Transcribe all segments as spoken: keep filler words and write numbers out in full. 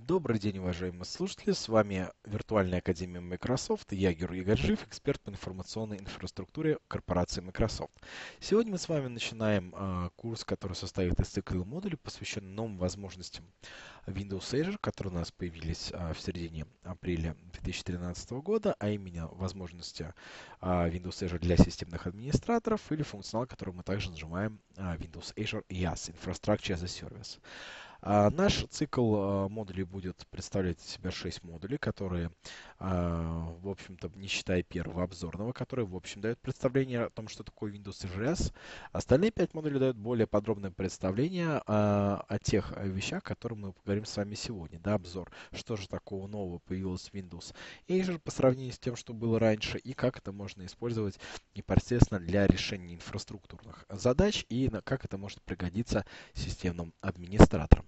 Добрый день, уважаемые слушатели. С вами Виртуальная Академия Microsoft и я, Георгий Гаджиев, эксперт по информационной инфраструктуре корпорации Microsoft. Сегодня мы с вами начинаем а, курс, который состоит из цикла модулей, посвященный новым возможностям Windows Azure, которые у нас появились а, в середине апреля две тысячи тринадцатого года, а именно возможности а, Windows Azure для системных администраторов или функционал, который мы также называем а, Windows Azure и ай эй эс, Infrastructure as a Service. А, Наш цикл а, модулей будет представлять из себя шесть модулей, которые, а, в общем-то, не считая первого обзорного, который, в общем, дает представление о том, что такое Windows Azure эй эс. Остальные пять модулей дают более подробное представление а, о тех а, вещах, о которых мы поговорим с вами сегодня. Да, обзор, что же такого нового появилось в Windows Azure по сравнению с тем, что было раньше, и как это можно использовать непосредственно для решения инфраструктурных задач, и на- как это может пригодиться системным администраторам.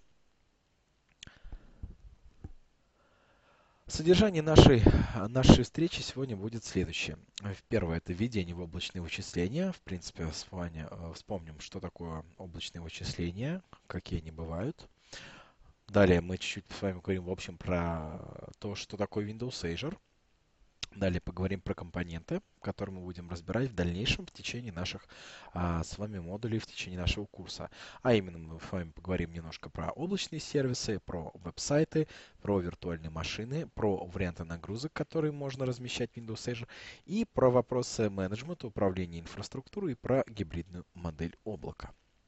Содержание нашей, нашей встречи сегодня будет следующее. Первое– это введение в облачные вычисления. В принципе, с вами э, вспомним, что такое облачные вычисления, какие они бывают. Далее мы чуть-чуть с вами говорим, в общем, про то, что такое Windows Azure. Далее поговорим про компоненты, которые мы будем разбирать в дальнейшем в течение наших а, с вами модулей, в течение нашего курса. А именно мы с вами поговорим немножко про облачные сервисы, про веб-сайты, про виртуальные машины, про варианты нагрузок, которые можно размещать в Windows Azure, и про вопросы менеджмента, управления инфраструктурой и про гибридную модель облака.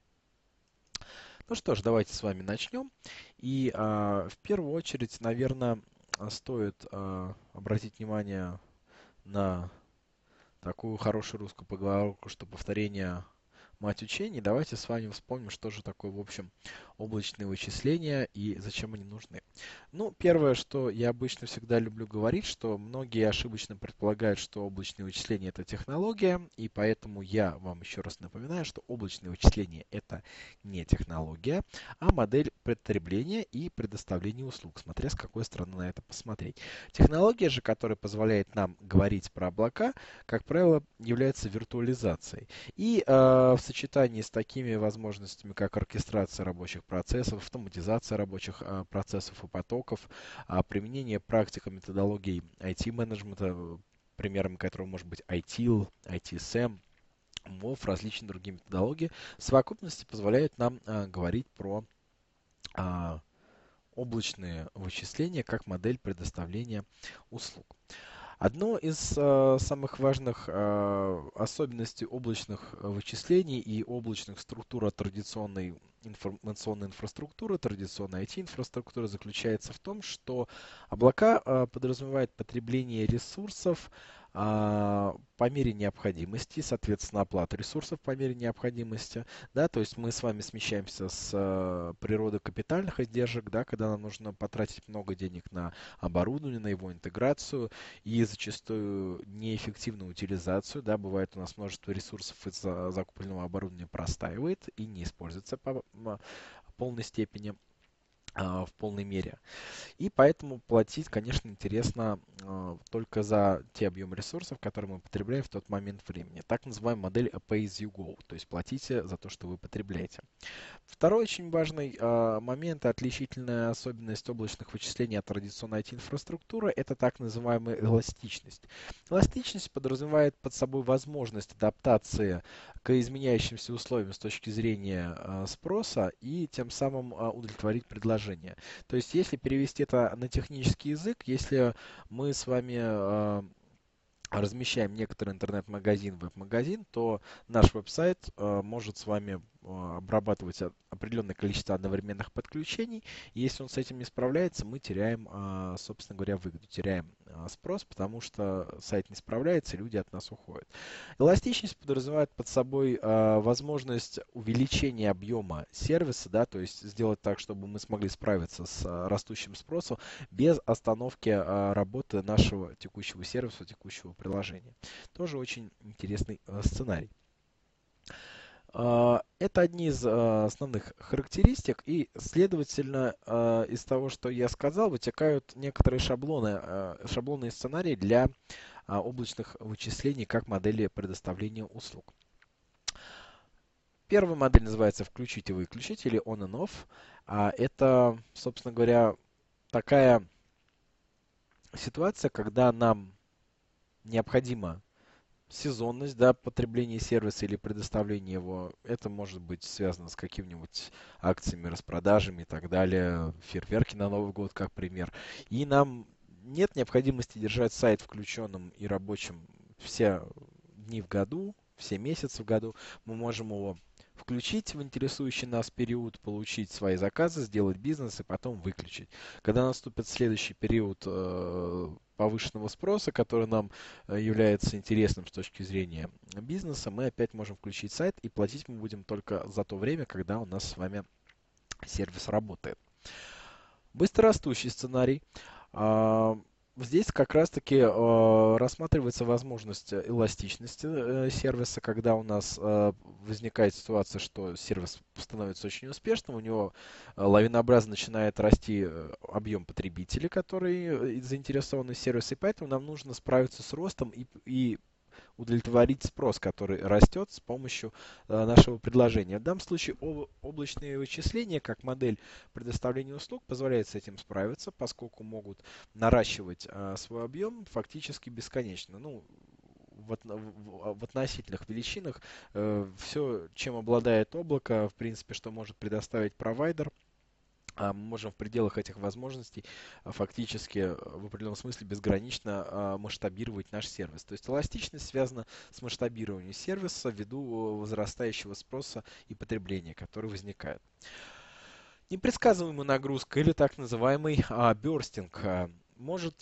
Ну что ж, давайте с вами начнем. И а, в первую очередь, наверное, стоит а, обратить внимание на такую хорошую русскую поговорку, что повторение мать учений. Давайте с вами вспомним, что же такое, в общем, облачные вычисления и зачем они нужны. Ну, первое, что я обычно всегда люблю говорить, что многие ошибочно предполагают, что облачные вычисления это технология, и поэтому я вам еще раз напоминаю, что облачные вычисления это не технология, а модель потребления и предоставления услуг, смотря с какой стороны на это посмотреть. Технология же, которая позволяет нам говорить про облака, как правило, является виртуализацией. И э, в сочетании с такими возможностями, как оркестрация рабочих процессов, автоматизация рабочих э, процессов и потоков, а применение практик и методологий ай ти-менеджмента, примером которого может быть ай ти эл, ай ти эс эм, мов, различные другие методологии, в совокупности позволяют нам э, говорить про э, облачные вычисления как модель предоставления услуг. Одно из э, самых важных э, особенностей облачных э, вычислений и облачных структур от традиционной информационной инфраструктуры, традиционной ай ти-инфраструктуры заключается в том, что облака э, подразумевают потребление ресурсов а, по мере необходимости, соответственно, оплата ресурсов по мере необходимости, да, то есть мы с вами смещаемся с э, природы капитальных издержек, да, когда нам нужно потратить много денег на оборудование, на его интеграцию, и зачастую неэффективную утилизацию. Да, бывает у нас множество ресурсов из-за закупленного оборудования простаивает и не используется по полной степени, в полной мере. И поэтому платить, конечно, интересно э, только за те объемы ресурсов, которые мы потребляем в тот момент времени. Так называемая модель pay as you go, то есть платите за то, что вы потребляете. Второй очень важный э, момент, отличительная особенность облачных вычислений от традиционной ай ти-инфраструктуры, это так называемая эластичность. Эластичность подразумевает под собой возможность адаптации к изменяющимся условиям с точки зрения э, спроса и тем самым э, удовлетворить предложение. То есть, если перевести это на технический язык, если мы с вами э, размещаем некоторый интернет-магазин, веб-магазин, то наш веб-сайт э, может с вами э, обрабатывать о- определенное количество одновременных подключений. И если он с этим не справляется, мы теряем, э, собственно говоря, выгоду, теряем э, спрос, потому что сайт не справляется, и люди от нас уходят. Эластичность подразумевает под собой э, возможность увеличения объема сервиса, да, то есть сделать так, чтобы мы смогли справиться с э, растущим спросом без остановки э, работы нашего текущего сервиса, текущего приложения. Тоже очень интересный э, сценарий. Э, Это одни из э, основных характеристик, и, следовательно, э, из того, что я сказал, вытекают некоторые шаблоны, э, шаблонные сценарии для э, облачных вычислений как модели предоставления услуг. Первая модель называется «включить и выключить» или «on and off». А Это, собственно говоря, такая ситуация, когда нам необходимо сезонность, да, потребления сервиса или предоставления его. Это может быть связано с какими-нибудь акциями, распродажами и так далее. Фейерверки на Новый год, как пример. И нам нет необходимости держать сайт включенным и рабочим все дни в году, все месяцы в году. Мы можем его включить в интересующий нас период, получить свои заказы, сделать бизнес и потом выключить. Когда наступит следующий период э, повышенного спроса, который нам э, является интересным с точки зрения бизнеса, мы опять можем включить сайт, и платить мы будем только за то время, когда у нас с вами сервис работает. Быстрорастущий сценарий. А, Здесь как раз-таки э, рассматривается возможность эластичности э, сервиса, когда у нас э, возникает ситуация, что сервис становится очень успешным, у него э, лавинообразно начинает расти э, объем потребителей, которые э, заинтересованы в сервисе, и поэтому нам нужно справиться с ростом и, и удовлетворить спрос, который растет с помощью э, нашего предложения. В данном случае об, облачные вычисления, как модель предоставления услуг, позволяет с этим справиться, поскольку могут наращивать э, свой объем фактически бесконечно. Ну, в, в, в относительных величинах э, все, чем обладает облако, в принципе, что может предоставить провайдер, мы можем в пределах этих возможностей фактически в определенном смысле безгранично масштабировать наш сервис. То есть эластичность связана с масштабированием сервиса ввиду возрастающего спроса и потребления, который возникает. Непредсказуемая нагрузка или так называемый бёрстинг может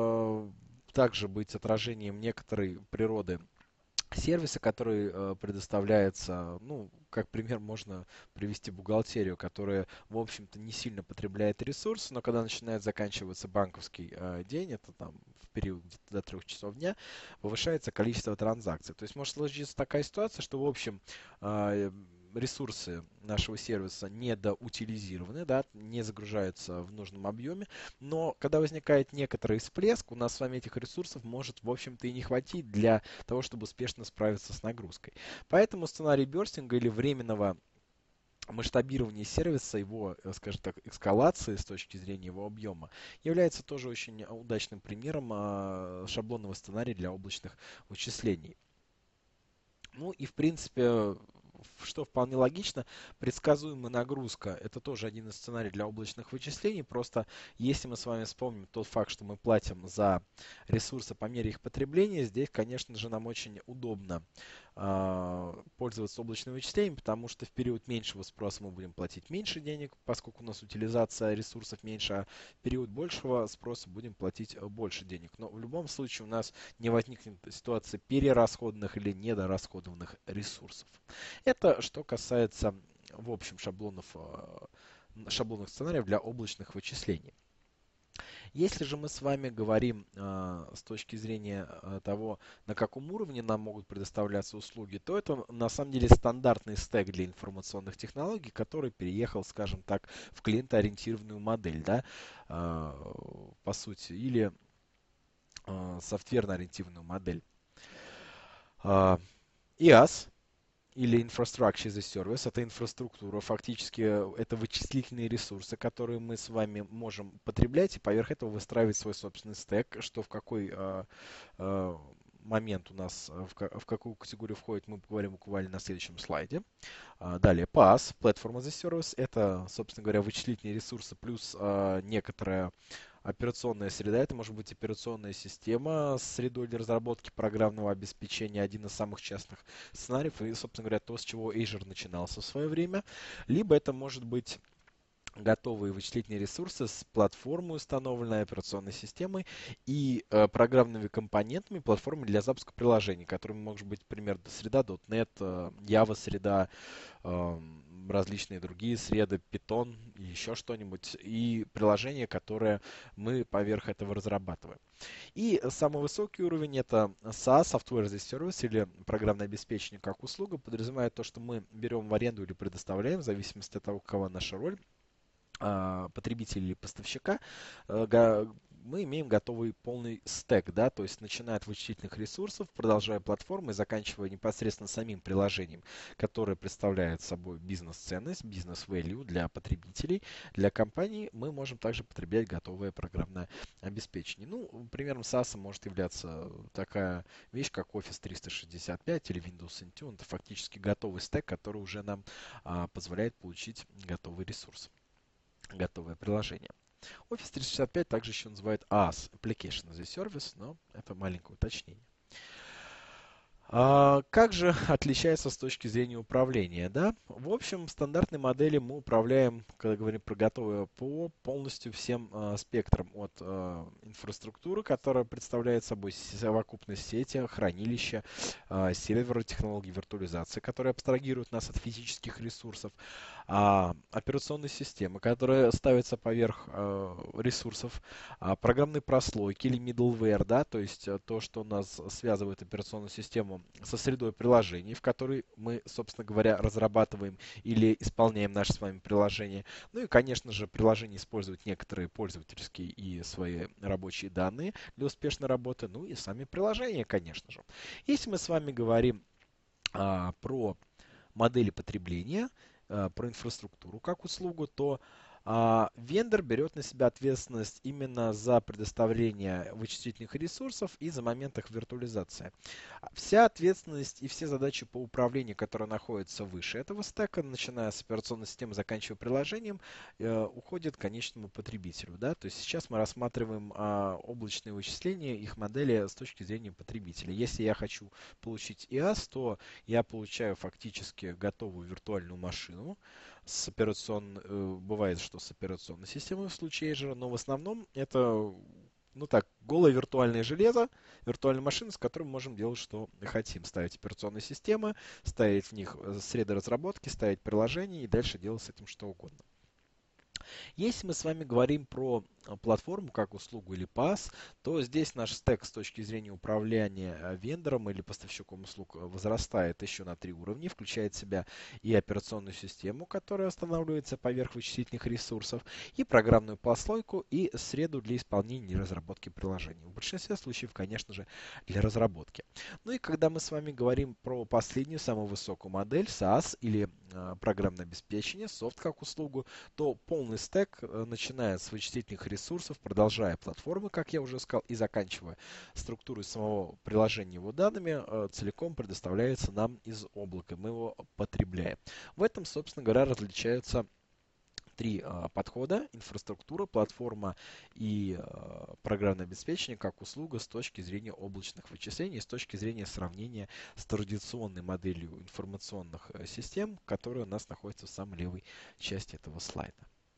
также быть отражением некоторой природы сервиса, который э, предоставляется, ну, как пример можно привести бухгалтерию, которая, в общем-то, не сильно потребляет ресурсы, но когда начинает заканчиваться банковский э, день, это там в период где-то до трех часов дня, повышается количество транзакций. То есть может сложиться такая ситуация, что, в общем, э, ресурсы нашего сервиса недоутилизированы, да, не загружаются в нужном объеме, но когда возникает некоторый всплеск, у нас с вами этих ресурсов может, в общем-то, и не хватить для того, чтобы успешно справиться с нагрузкой. Поэтому сценарий бёрстинга или временного масштабирования сервиса, его, скажем так, эскалации с точки зрения его объема, является тоже очень удачным примером шаблонного сценария для облачных вычислений. Ну и, в принципе, что вполне логично, предсказуемая нагрузка – это тоже один из сценариев для облачных вычислений. Просто если мы с вами вспомним тот факт, что мы платим за ресурсы по мере их потребления, здесь, конечно же, нам очень удобно э, пользоваться облачным вычислением, потому что в период меньшего спроса мы будем платить меньше денег, поскольку у нас утилизация ресурсов меньше, а в период большего спроса будем платить больше денег. Но в любом случае у нас не возникнет ситуации перерасходных или недорасходованных ресурсов. Это что касается, в общем, шаблонов, шаблонных сценариев для облачных вычислений. Если же мы с вами говорим э, с точки зрения э, того, на каком уровне нам могут предоставляться услуги, то это на самом деле стандартный стек для информационных технологий, который переехал, скажем так, в клиентоориентированную модель, да, э, по сути, или э, софтверно-ориентированную модель. Э, ай эй эс или Infrastructure as a Service, это инфраструктура, фактически это вычислительные ресурсы, которые мы с вами можем потреблять и поверх этого выстраивать свой собственный стек, что в какой э, э, момент у нас, в, в какую категорию входит, мы поговорим буквально на следующем слайде. А, далее пас, Platform as a Service, это, собственно говоря, вычислительные ресурсы плюс э, некоторая операционная среда, это может быть операционная система с средой для разработки программного обеспечения, один из самых частных сценариев, и, собственно говоря, то, с чего Azure начинался в свое время. Либо это может быть готовые вычислительные ресурсы с платформой, установленной операционной системой и э, программными компонентами платформы для запуска приложений, которыми может быть, например, среда .дот нет, э, Java среда, э, различные другие среды, Python и еще что-нибудь, и приложения, которые мы поверх этого разрабатываем. И самый высокий уровень это SaaS, Software as a Service, или программное обеспечение как услуга, подразумевает то, что мы берем в аренду или предоставляем, в зависимости от того, какова наша роль, потребителя или поставщика, мы имеем готовый полный стек, да, то есть начиная от вычислительных ресурсов, продолжая платформой, заканчивая непосредственно самим приложением, которое представляет собой бизнес-ценность, бизнес-value для потребителей. Для компаний мы можем также потреблять готовое программное обеспечение. Ну, примером SaaS может являться такая вещь, как Office триста шестьдесят пять или Windows Intune. Это фактически готовый стек, который уже нам а, позволяет получить готовый ресурс, готовое приложение. Office триста шестьдесят пять также еще называют эй эй эс, Application as a Service, но это маленькое уточнение. А как же отличается с точки зрения управления, да? В общем, в стандартной модели мы управляем, когда говорим про готовое ПО, полностью всем э, спектром от э, инфраструктуры, которая представляет собой совокупность сети, хранилища, э, сервера, технологий виртуализации, которые абстрагируют нас от физических ресурсов, а, операционной системы, которая ставится поверх э, ресурсов, а, программной прослойки или middleware, да, то есть э, то, что у нас связывает операционную систему со средой приложений, в которой мы, собственно говоря, разрабатываем или исполняем наши с вами приложения. Ну и, конечно же, приложение использует некоторые пользовательские и свои рабочие данные для успешной работы, ну и сами приложения, конечно же. Если мы с вами говорим а, про модели потребления, а, про инфраструктуру как услугу, то а, вендор берет на себя ответственность именно за предоставление вычислительных ресурсов и за момент их виртуализации. Вся ответственность и все задачи по управлению, которые находятся выше этого стека, начиная с операционной системы, заканчивая приложением, э, уходят к конечному потребителю. Да? То есть сейчас мы рассматриваем а, облачные вычисления, их модели с точки зрения потребителя. Если я хочу получить ай эй эс, то я получаю фактически готовую виртуальную машину с операционной, э, бывает, что с операционной системой в случае Azure, но в основном это, ну так, голое виртуальное железо, виртуальная машина, с которой мы можем делать, что хотим. Ставить операционные системы, ставить в них среды разработки, ставить приложения и дальше делать с этим что угодно. Если мы с вами говорим про платформу как услугу или пас, то здесь наш стек с точки зрения управления вендором или поставщиком услуг возрастает еще на три уровня, включает в себя и операционную систему, которая устанавливается поверх вычислительных ресурсов, и программную прослойку, и среду для исполнения и разработки приложений. В большинстве случаев, конечно же, для разработки. Ну и когда мы с вами говорим про последнюю, самую высокую модель, SaaS или э, программное обеспечение, софт как услугу, то полный стек, начиная с вычислительных ресурсов, продолжая платформы, как я уже сказал, и заканчивая структурой самого приложения его данными, целиком предоставляется нам из облака. Мы его потребляем. В этом, собственно говоря, различаются три а, подхода: инфраструктура, платформа и а, программное обеспечение как услуга с точки зрения облачных вычислений, с точки зрения сравнения с традиционной моделью информационных систем, которая у нас находится в самой левой части этого слайда.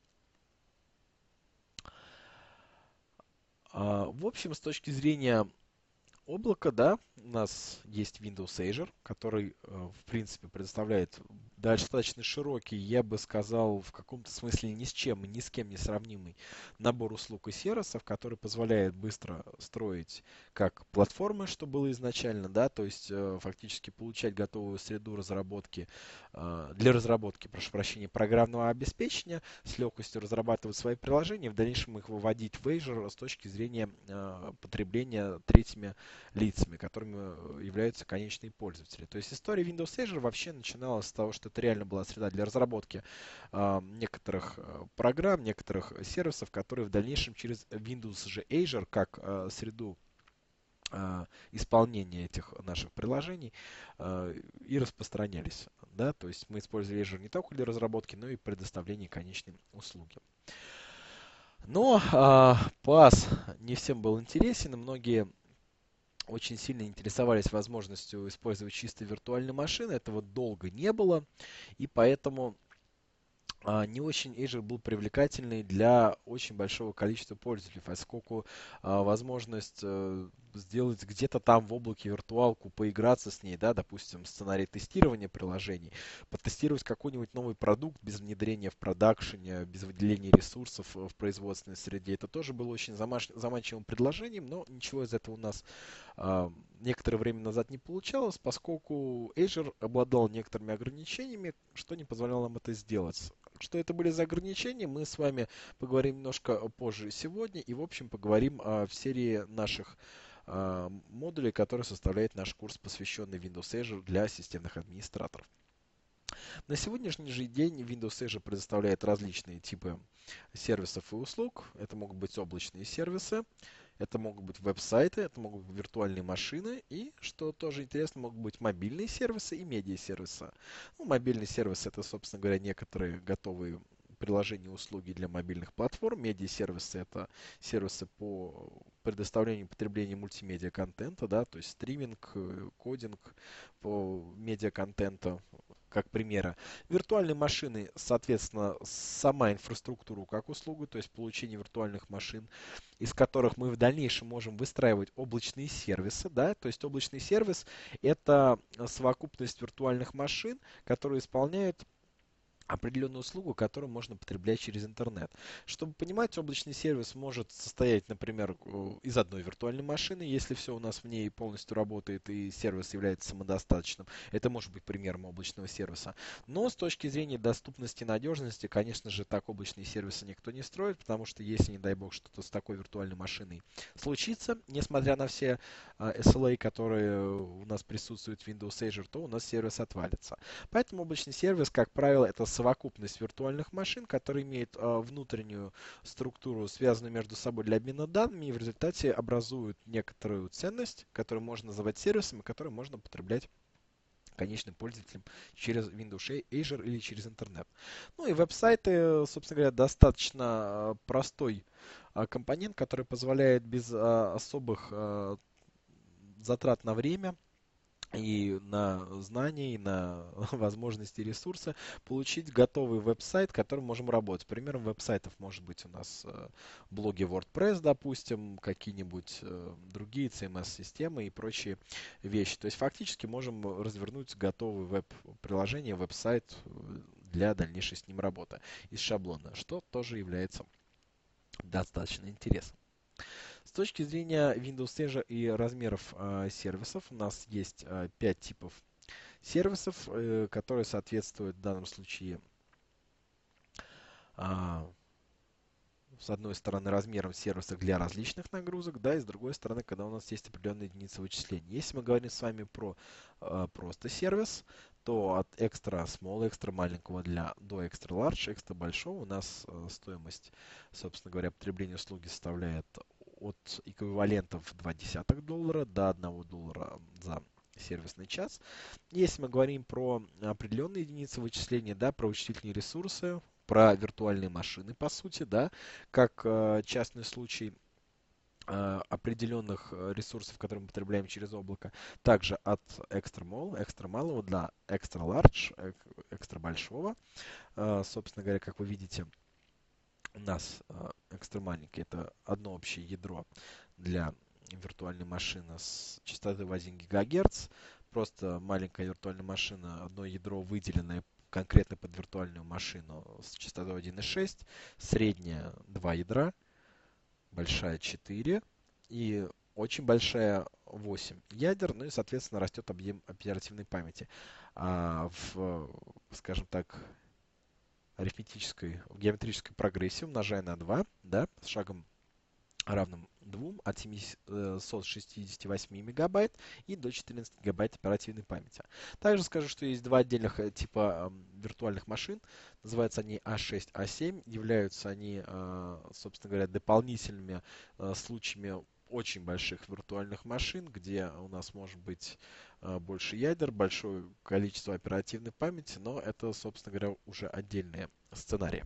А, в общем, с точки зрения облака, да, у нас есть Windows Azure, который, в принципе, предоставляет достаточно широкий, я бы сказал, в каком-то смысле ни с чем и ни с кем не сравнимый набор услуг и сервисов, который позволяет быстро строить как платформы, что было изначально, да, то есть фактически получать готовую среду разработки для разработки, прошу прощения, программного обеспечения, с легкостью разрабатывать свои приложения, в дальнейшем их выводить в Azure с точки зрения потребления третьими лицами, которыми являются конечные пользователи. То есть история Windows Azure вообще начиналась с того, что это реально была среда для разработки э, некоторых программ, некоторых сервисов, которые в дальнейшем через Windows же Azure как э, среду э, исполнения этих наших приложений э, и распространялись. Да? То есть мы использовали Azure не только для разработки, но и предоставления конечной услуги. Но э, пас не всем был интересен, и многие очень сильно интересовались возможностью использовать чисто виртуальные машины. Этого долго не было, и поэтому а, не очень Azure был привлекательный для очень большого количества пользователей, поскольку а, возможность а, сделать где-то там в облаке виртуалку, поиграться с ней, да, допустим, сценарий тестирования приложений, потестировать какой-нибудь новый продукт без внедрения в продакшене, без выделения ресурсов в производственной среде, это тоже было очень заманчивым предложением, но ничего из этого у нас а, некоторое время назад не получалось, поскольку Azure обладал некоторыми ограничениями, что не позволяло нам это сделать. Что это были за ограничения, мы с вами поговорим немножко позже сегодня и, в общем, поговорим а, в серии наших а, модулей, которые составляет наш курс, посвященный Windows Azure для системных администраторов. На сегодняшний же день Windows Azure предоставляет различные типы сервисов и услуг. Это могут быть облачные сервисы, это могут быть веб-сайты, это могут быть виртуальные машины и, что тоже интересно, могут быть мобильные сервисы и медиа-сервисы. Ну, мобильный сервис — это, собственно говоря, некоторые готовые приложения и услуги для мобильных платформ. Медиа-сервисы — это сервисы по предоставлению и потреблению мультимедиа-контента, да, то есть стриминг, э, кодинг по медиа-контента, как примера. Виртуальные машины, соответственно, сама инфраструктура как услуга, то есть получение виртуальных машин, из которых мы в дальнейшем можем выстраивать облачные сервисы, да, то есть облачный сервис — это совокупность виртуальных машин, которые исполняют определенную услугу, которую можно потреблять через интернет. Чтобы понимать, облачный сервис может состоять, например, из одной виртуальной машины, если все у нас в ней полностью работает и сервис является самодостаточным. Это может быть примером облачного сервиса. Но с точки зрения доступности и надежности, конечно же, так облачные сервисы никто не строит, потому что если, не дай бог, что-то с такой виртуальной машиной случится, несмотря на все эс эл эй, которые у нас присутствуют в Windows Azure, то у нас сервис отвалится. Поэтому облачный сервис, как правило, это совокупность виртуальных машин, которые имеют э, внутреннюю структуру, связанную между собой для обмена данными, и в результате образуют некоторую ценность, которую можно называть сервисом, и которую можно потреблять конечным пользователям через Windows Azure или через интернет. Ну и веб-сайты, собственно говоря, достаточно простой э, компонент, который позволяет без э, особых э, затрат на время и на знания, и на возможности и ресурсы получить готовый веб-сайт, которым можем работать. Примером веб-сайтов может быть у нас э, блоги WordPress, допустим, какие-нибудь э, другие си эм эс-системы и прочие вещи. То есть фактически можем развернуть готовый веб-приложение, веб-сайт для дальнейшей с ним работы из шаблона, что тоже является достаточно интересным. С точки зрения Windows Azure и размеров э, сервисов, у нас есть э, пять типов сервисов, э, которые соответствуют в данном случае, э, с одной стороны, размерам сервиса для различных нагрузок, да, и с другой стороны, когда у нас есть определенные единицы вычисления. Если мы говорим с вами про э, просто сервис, то от extra small, extra маленького для до extra large, extra большого у нас э, стоимость, собственно говоря, потребления услуги составляет от эквивалентов два десятых доллара до одного доллара за сервисный час. Если мы говорим про определенные единицы вычисления, да, про вычислительные ресурсы, про виртуальные машины, по сути, да, как э, частный случай э, определенных ресурсов, которые мы потребляем через облако, также от extra small, extra малого до extra large, extra большого. Э, собственно говоря, как вы видите, у нас э, extra маленький — это одно общее ядро для виртуальной машины с частотой в один гигагерц. Просто маленькая виртуальная машина, одно ядро, выделенное конкретно под виртуальную машину с частотой один и шесть, средняя два ядра, большая четыре и очень большая восемь ядер, ну и, соответственно, растет объем оперативной памяти. А в, скажем так, арифметической, в геометрической прогрессии, умножая на два, да, с шагом равным двум, от семисот шестидесяти восьми мегабайт и до четырнадцати гигабайт оперативной памяти. Также скажу, что есть два отдельных типа э, виртуальных машин. Называются они а шесть, а семь. Являются они, э, собственно говоря, дополнительными э, случаями очень больших виртуальных машин, где у нас может быть э, больше ядер, большое количество оперативной памяти, но это, собственно говоря, уже отдельные сценарии.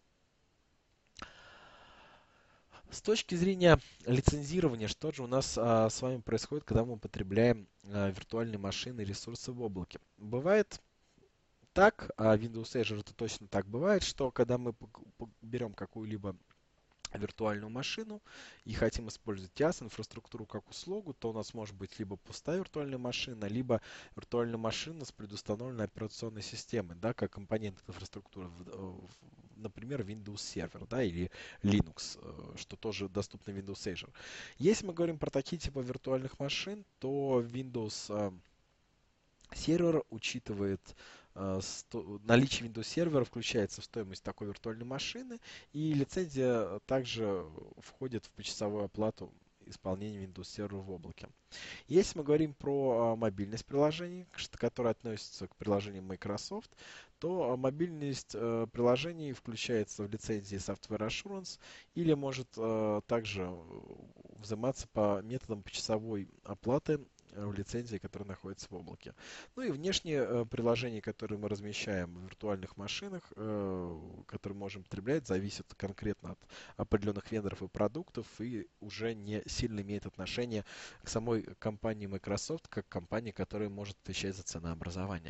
С точки зрения лицензирования, что же у нас а, с вами происходит, когда мы потребляем а, виртуальные машины и ресурсы в облаке? Бывает так, а Windows Azure это точно так бывает, что когда мы берем какую-либо виртуальную машину и хотим использовать ИaaS, инфраструктуру как услугу, то у нас может быть либо пустая виртуальная машина, либо виртуальная машина с предустановленной операционной системой, да, как компонент инфраструктуры, например, Windows Server, да, или Linux, что тоже доступно в Windows Azure. Если мы говорим про такие типы виртуальных машин, то Windows Server учитывает э, сто- наличие Windows сервера включается в стоимость такой виртуальной машины, и лицензия также входит в почасовую оплату исполнения Windows сервера в облаке. Если мы говорим про а, мобильность приложений, ш- которые относятся к приложениям Microsoft, то а, мобильность э, приложений включается в лицензии Software Assurance или может э, также э, взиматься по методам почасовой оплаты э, в лицензии, которая находится в облаке. Ну и внешние э, приложения, которые мы размещаем в виртуальных машинах, э, которые можем потреблять, зависят конкретно от определенных вендоров и продуктов и уже не сильно имеет отношение к самой компании Microsoft, как компании, которая может отвечать за ценообразование.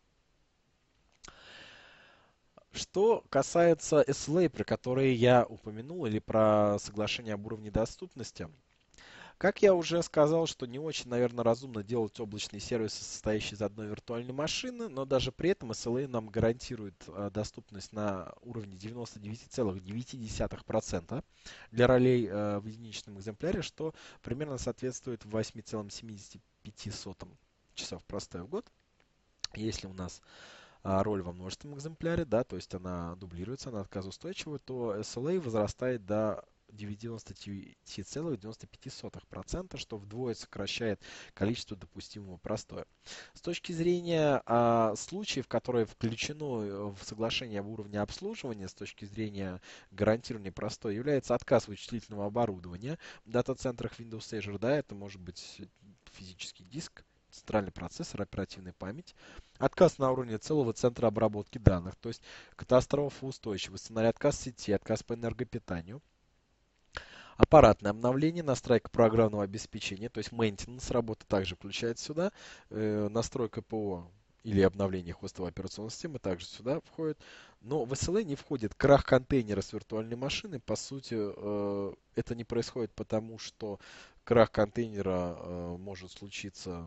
Что касается эс эл эй, про которые я упомянул, или про соглашение об уровне доступности, как я уже сказал, что не очень, наверное, разумно делать облачные сервисы, состоящие из одной виртуальной машины, но даже при этом эс эл эй нам гарантирует а, доступность на уровне девяносто девять целых девять десятых процента для ролей а, в единичном экземпляре, что примерно соответствует восемь целых семьдесят пять сотых часов простоя в год. Если у нас а, роль во множественном экземпляре, да, то есть она дублируется, она отказоустойчива, то эс эл эй возрастает до девяносто девять целых девяносто пять сотых процента, что вдвое сокращает количество допустимого простоя. С точки зрения а, случаев, которые включены в соглашение об уровне обслуживания, с точки зрения гарантирования простоя, является отказ вычислительного оборудования в дата-центрах Windows Azure, да, это может быть физический диск, центральный процессор, оперативная память, отказ на уровне целого центра обработки данных, то есть катастрофоустойчивость, сценарий отказ сети, отказ по энергопитанию, аппаратное обновление, настройка программного обеспечения, то есть maintenance работа также включается сюда, э, настройка ПО или обновление хостовой операционной системы также сюда входит. Но в эс эл эй не входит крах контейнера с виртуальной машины. По сути, э, это не происходит потому, что крах контейнера э, может случиться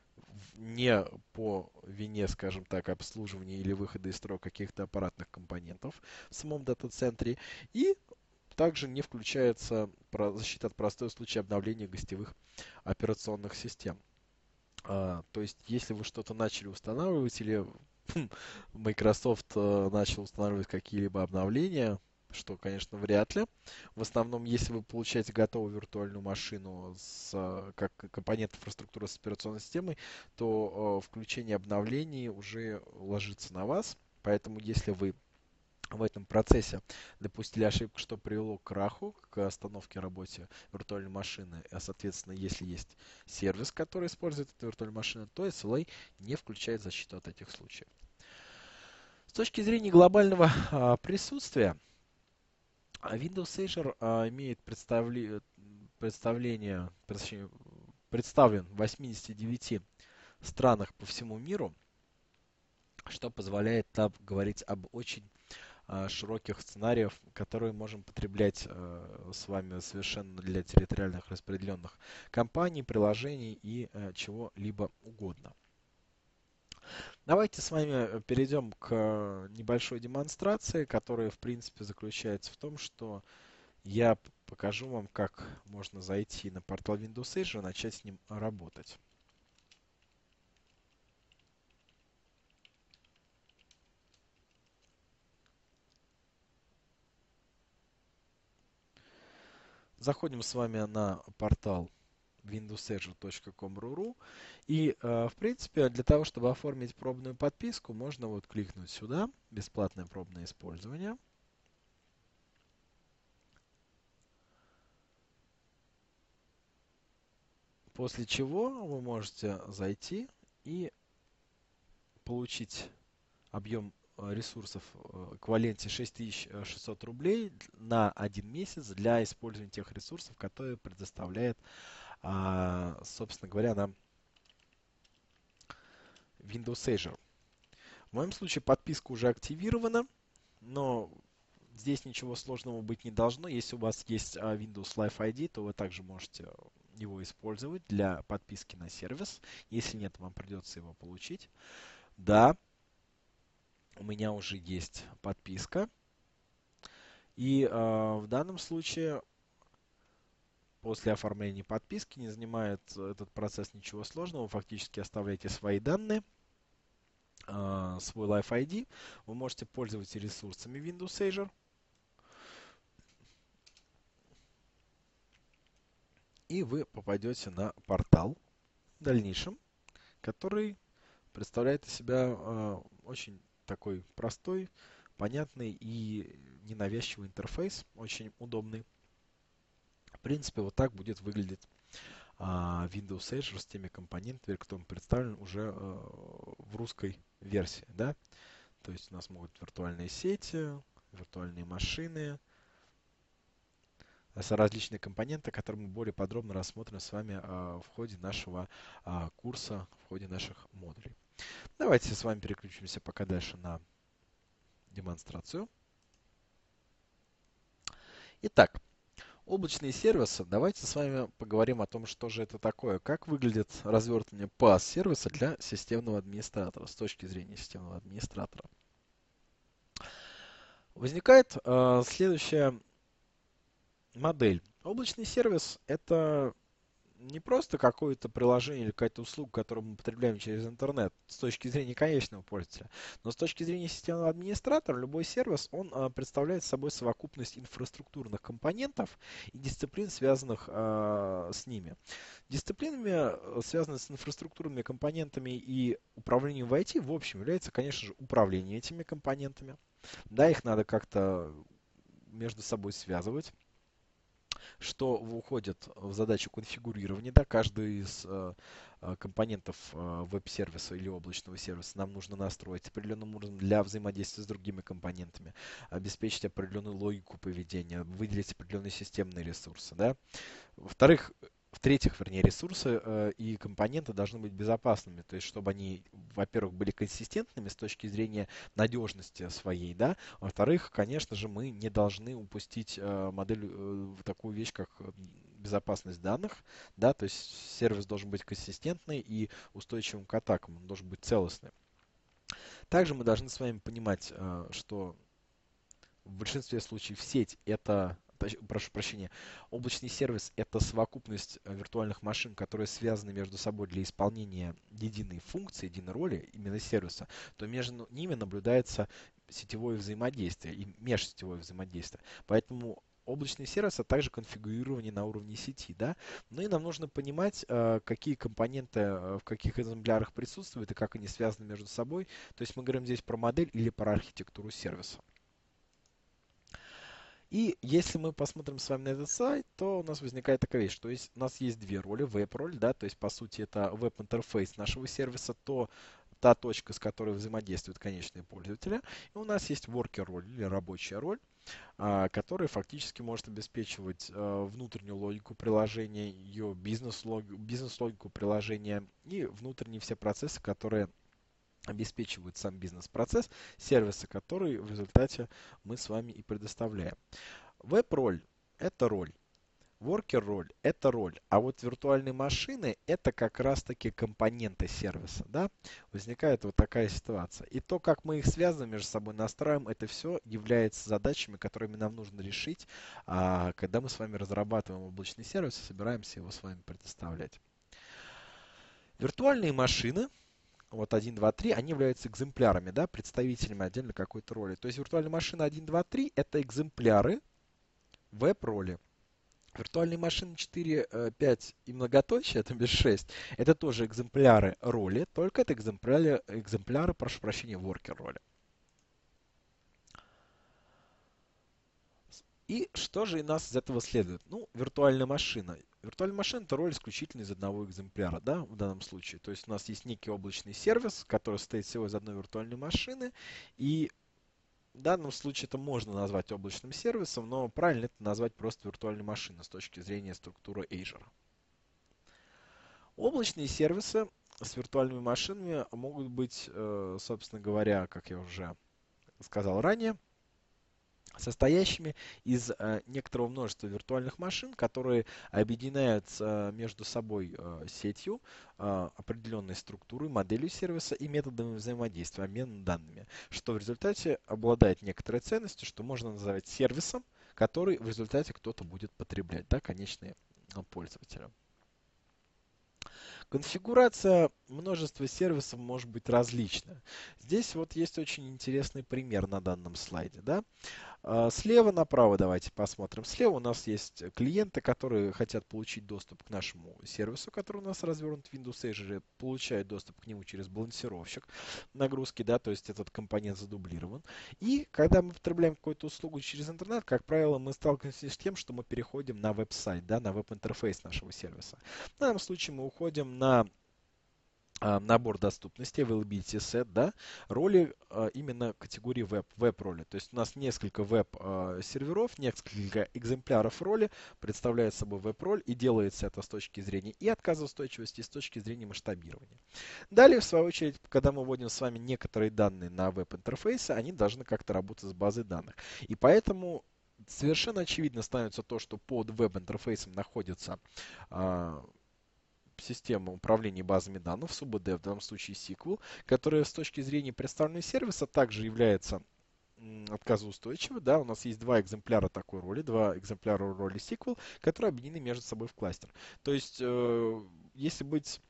не по вине, скажем так, обслуживания или выхода из строя каких-то аппаратных компонентов в самом дата-центре. И также не включается защита от простой случая обновления гостевых операционных систем. А, то есть, если вы что-то начали устанавливать или Microsoft э, начал устанавливать какие-либо обновления, что, конечно, вряд ли. В основном, если вы получаете готовую виртуальную машину с, э, как компонент инфраструктуры с операционной системой, то э, включение обновлений уже ложится на вас. Поэтому, если вы в этом процессе допустили ошибку, что привело к краху, к остановке работы виртуальной машины, а соответственно, если есть сервис, который использует эту виртуальную машину, то эс эл эй не включает защиту от этих случаев. С точки зрения глобального а, присутствия, Windows Azure а, имеет представле- представление, точнее, представлен в восьмидесяти девяти странах по всему миру, что позволяет нам говорить об очень а, широких сценариев, которые можем потреблять а, с вами совершенно для территориальных распределенных компаний, приложений и а, чего-либо угодно. Давайте с вами перейдем к небольшой демонстрации, которая в принципе заключается в том, что я покажу вам, как можно зайти на портал Windows Azure и начать с ним работать. Заходим с вами на портал windows azure точка com точка ru. И, э, в принципе, для того, чтобы оформить пробную подписку, можно вот кликнуть сюда, бесплатное пробное использование. После чего вы можете зайти и получить объем э, ресурсов э, в эквиваленте шесть тысяч шестьсот рублей на один месяц для использования тех ресурсов, которые предоставляет, а, собственно говоря, нам Windows Azure. В моем случае подписка уже активирована, но здесь ничего сложного быть не должно. Если у вас есть а, Windows Live ай ди, то вы также можете его использовать для подписки на сервис. Если нет, вам придется его получить. Да, у меня уже есть подписка. И э, в данном случае после оформления подписки не занимает этот процесс ничего сложного. Вы фактически оставляете свои данные. э, свой Live ай ди, вы можете пользоваться ресурсами Windows Azure, и вы попадете на портал в дальнейшем, который представляет из себя э, очень такой простой, понятный и ненавязчивый интерфейс, очень удобный. В принципе, вот так будет выглядеть а, Windows Azure с теми компонентами, которые представлены уже э, в русской версии, да. То есть у нас могут быть виртуальные сети, виртуальные машины, это различные компоненты, которые мы более подробно рассмотрим с вами а, в ходе нашего а, курса, в ходе наших модулей. Давайте с вами переключимся пока дальше на демонстрацию. Итак, облачные сервисы. Давайте с вами поговорим о том, что же это такое, как выглядит развертывание пас-сервиса для системного администратора с точки зрения системного администратора. Возникает э, следующая модель. Облачный сервис — это не просто какое-то приложение или какая-то услуга, которую мы потребляем через интернет с точки зрения конечного пользователя, но с точки зрения системного администратора любой сервис, он а, представляет собой совокупность инфраструктурных компонентов и дисциплин, связанных а, с ними. Дисциплинами, а, связанными с инфраструктурными компонентами и управлением в ай ти, в общем, является, конечно же, управление этими компонентами. Да, их надо как-то между собой связывать, что уходит в задачу конфигурирования. Да, каждый из э, э, компонентов э, веб-сервиса или облачного сервиса нам нужно настроить определенным образом для взаимодействия с другими компонентами, обеспечить определенную логику поведения, выделить определенные системные ресурсы. Да. Во-вторых, В-третьих, вернее, ресурсы э, и компоненты должны быть безопасными, то есть чтобы они, во-первых, были консистентными с точки зрения надежности своей, да, во-вторых, конечно же, мы не должны упустить э, модель, э, такую вещь, как безопасность данных, да, то есть сервис должен быть консистентный и устойчивым к атакам, он должен быть целостным. Также мы должны с вами понимать, э, что в большинстве случаев сеть — это, прошу прощения, облачный сервис — это совокупность э, виртуальных машин, которые связаны между собой для исполнения единой функции, единой роли, именно сервиса, то между ними наблюдается сетевое взаимодействие и межсетевое взаимодействие. Поэтому облачный сервис, а также конфигурирование на уровне сети, да. Ну и нам нужно понимать, э, какие компоненты э, в каких экземплярах присутствуют и как они связаны между собой. То есть мы говорим здесь про модель или про архитектуру сервиса. И если мы посмотрим с вами на этот сайт, то у нас возникает такая вещь, что есть, у нас есть две роли, веб-роль, да, то есть по сути это веб-интерфейс нашего сервиса, то та точка, с которой взаимодействуют конечные пользователи. И у нас есть worker роль или рабочая роль, а, которая фактически может обеспечивать а, внутреннюю логику приложения, ее бизнес-логику, бизнес-логику приложения и внутренние все процессы, которые обеспечивают сам бизнес-процесс, сервисы, которые в результате мы с вами и предоставляем. Веб-роль — это роль. Worker-роль — это роль. А вот виртуальные машины — это как раз-таки компоненты сервиса. Да? Возникает вот такая ситуация. И то, как мы их связываем между собой, настраиваем, это все является задачами, которыми нам нужно решить, а, когда мы с вами разрабатываем облачный сервис и собираемся его с вами предоставлять. Виртуальные машины, вот один, два, три, они являются экземплярами, да, представителями отдельно какой-то роли. То есть виртуальная машина один, два, три — это экземпляры веб-роли. Виртуальные машины четыре, пять и многоточие, это без шесть, это тоже экземпляры роли, только это экземпляры, экземпляры, прошу прощения, worker роли. И что же из нас из этого следует? Ну, виртуальная машина. Виртуальная машина — это роль исключительно из одного экземпляра, да, в данном случае. То есть у нас есть некий облачный сервис, который состоит всего из одной виртуальной машины, и в данном случае это можно назвать облачным сервисом, но правильно это назвать просто виртуальной машиной с точки зрения структуры Azure. Облачные сервисы с виртуальными машинами могут быть, э, собственно говоря, как я уже сказал ранее, состоящими из э, некоторого множества виртуальных машин, которые объединяются между собой э, сетью, э, определенной структурой, моделью сервиса и методами взаимодействия, обмена данными, что в результате обладает некоторой ценностью, что можно называть сервисом, который в результате кто-то будет потреблять, да, конечные э, пользователи. Конфигурация множества сервисов может быть различна. Здесь вот есть очень интересный пример на данном слайде. Да? А, Слева направо давайте посмотрим. Слева у нас есть клиенты, которые хотят получить доступ к нашему сервису, который у нас развернут в Windows Azure, получают доступ к нему через балансировщик нагрузки, да, то есть этот компонент задублирован. И когда мы потребляем какую-то услугу через интернет, как правило, мы сталкиваемся с тем, что мы переходим на веб-сайт, да, на веб-интерфейс нашего сервиса. В данном случае мы уходим на а, набор доступности, availability set, да, роли а, именно категории веб, веб-роли. То есть у нас несколько веб-серверов, несколько экземпляров роли представляет собой веб-роль и делается это с точки зрения и отказоустойчивости, и с точки зрения масштабирования. Далее, в свою очередь, когда мы вводим с вами некоторые данные на веб-интерфейсы, они должны как-то работать с базой данных. И поэтому совершенно очевидно становится то, что под веб-интерфейсом находится а, система управления базами данных, в СУБД, в данном случае сиквел, которая с точки зрения представленного сервиса также является отказоустойчивой. Да, у нас есть два экземпляра такой роли, два экземпляра роли сиквел, которые объединены между собой в кластер. То есть, э, если быть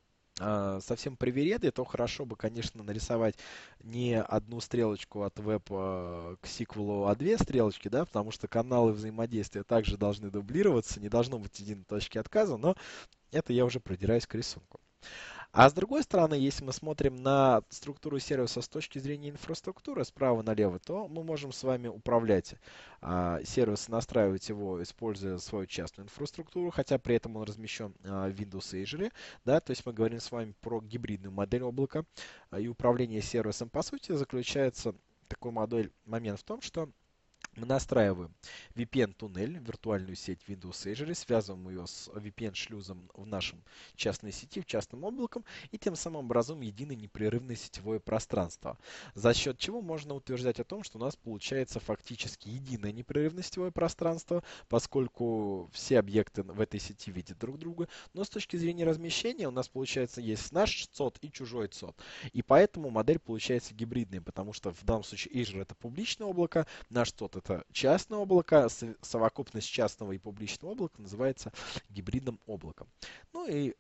э, совсем привередой, то хорошо бы, конечно, нарисовать не одну стрелочку от веб э, к сиквелу, а две стрелочки, да, потому что каналы взаимодействия также должны дублироваться, не должно быть единой точки отказа, но это я уже продираюсь к рисунку. А с другой стороны, если мы смотрим на структуру сервиса с точки зрения инфраструктуры справа налево, то мы можем с вами управлять а, сервис, настраивать его, используя свою частную инфраструктуру, хотя при этом он размещен а, в Windows Azure. Да, то есть мы говорим с вами про гибридную модель облака. А, и управление сервисом, по сути, заключается такой модель, момент в том, что мы настраиваем ви пи эн-туннель, виртуальную сеть Windows Azure, связываем ее с ви пи эн-шлюзом в нашем частной сети, в частном облаком, и тем самым образуем единое непрерывное сетевое пространство, за счет чего можно утверждать о том, что у нас получается фактически единое непрерывное сетевое пространство, поскольку все объекты в этой сети видят друг друга, но с точки зрения размещения у нас получается есть наш цод и чужой цод, и поэтому модель получается гибридной, потому что в данном случае Azure это публичное облако, наш цод это частное облако, совокупность частного и публичного облака называется гибридным облаком. Ну и э,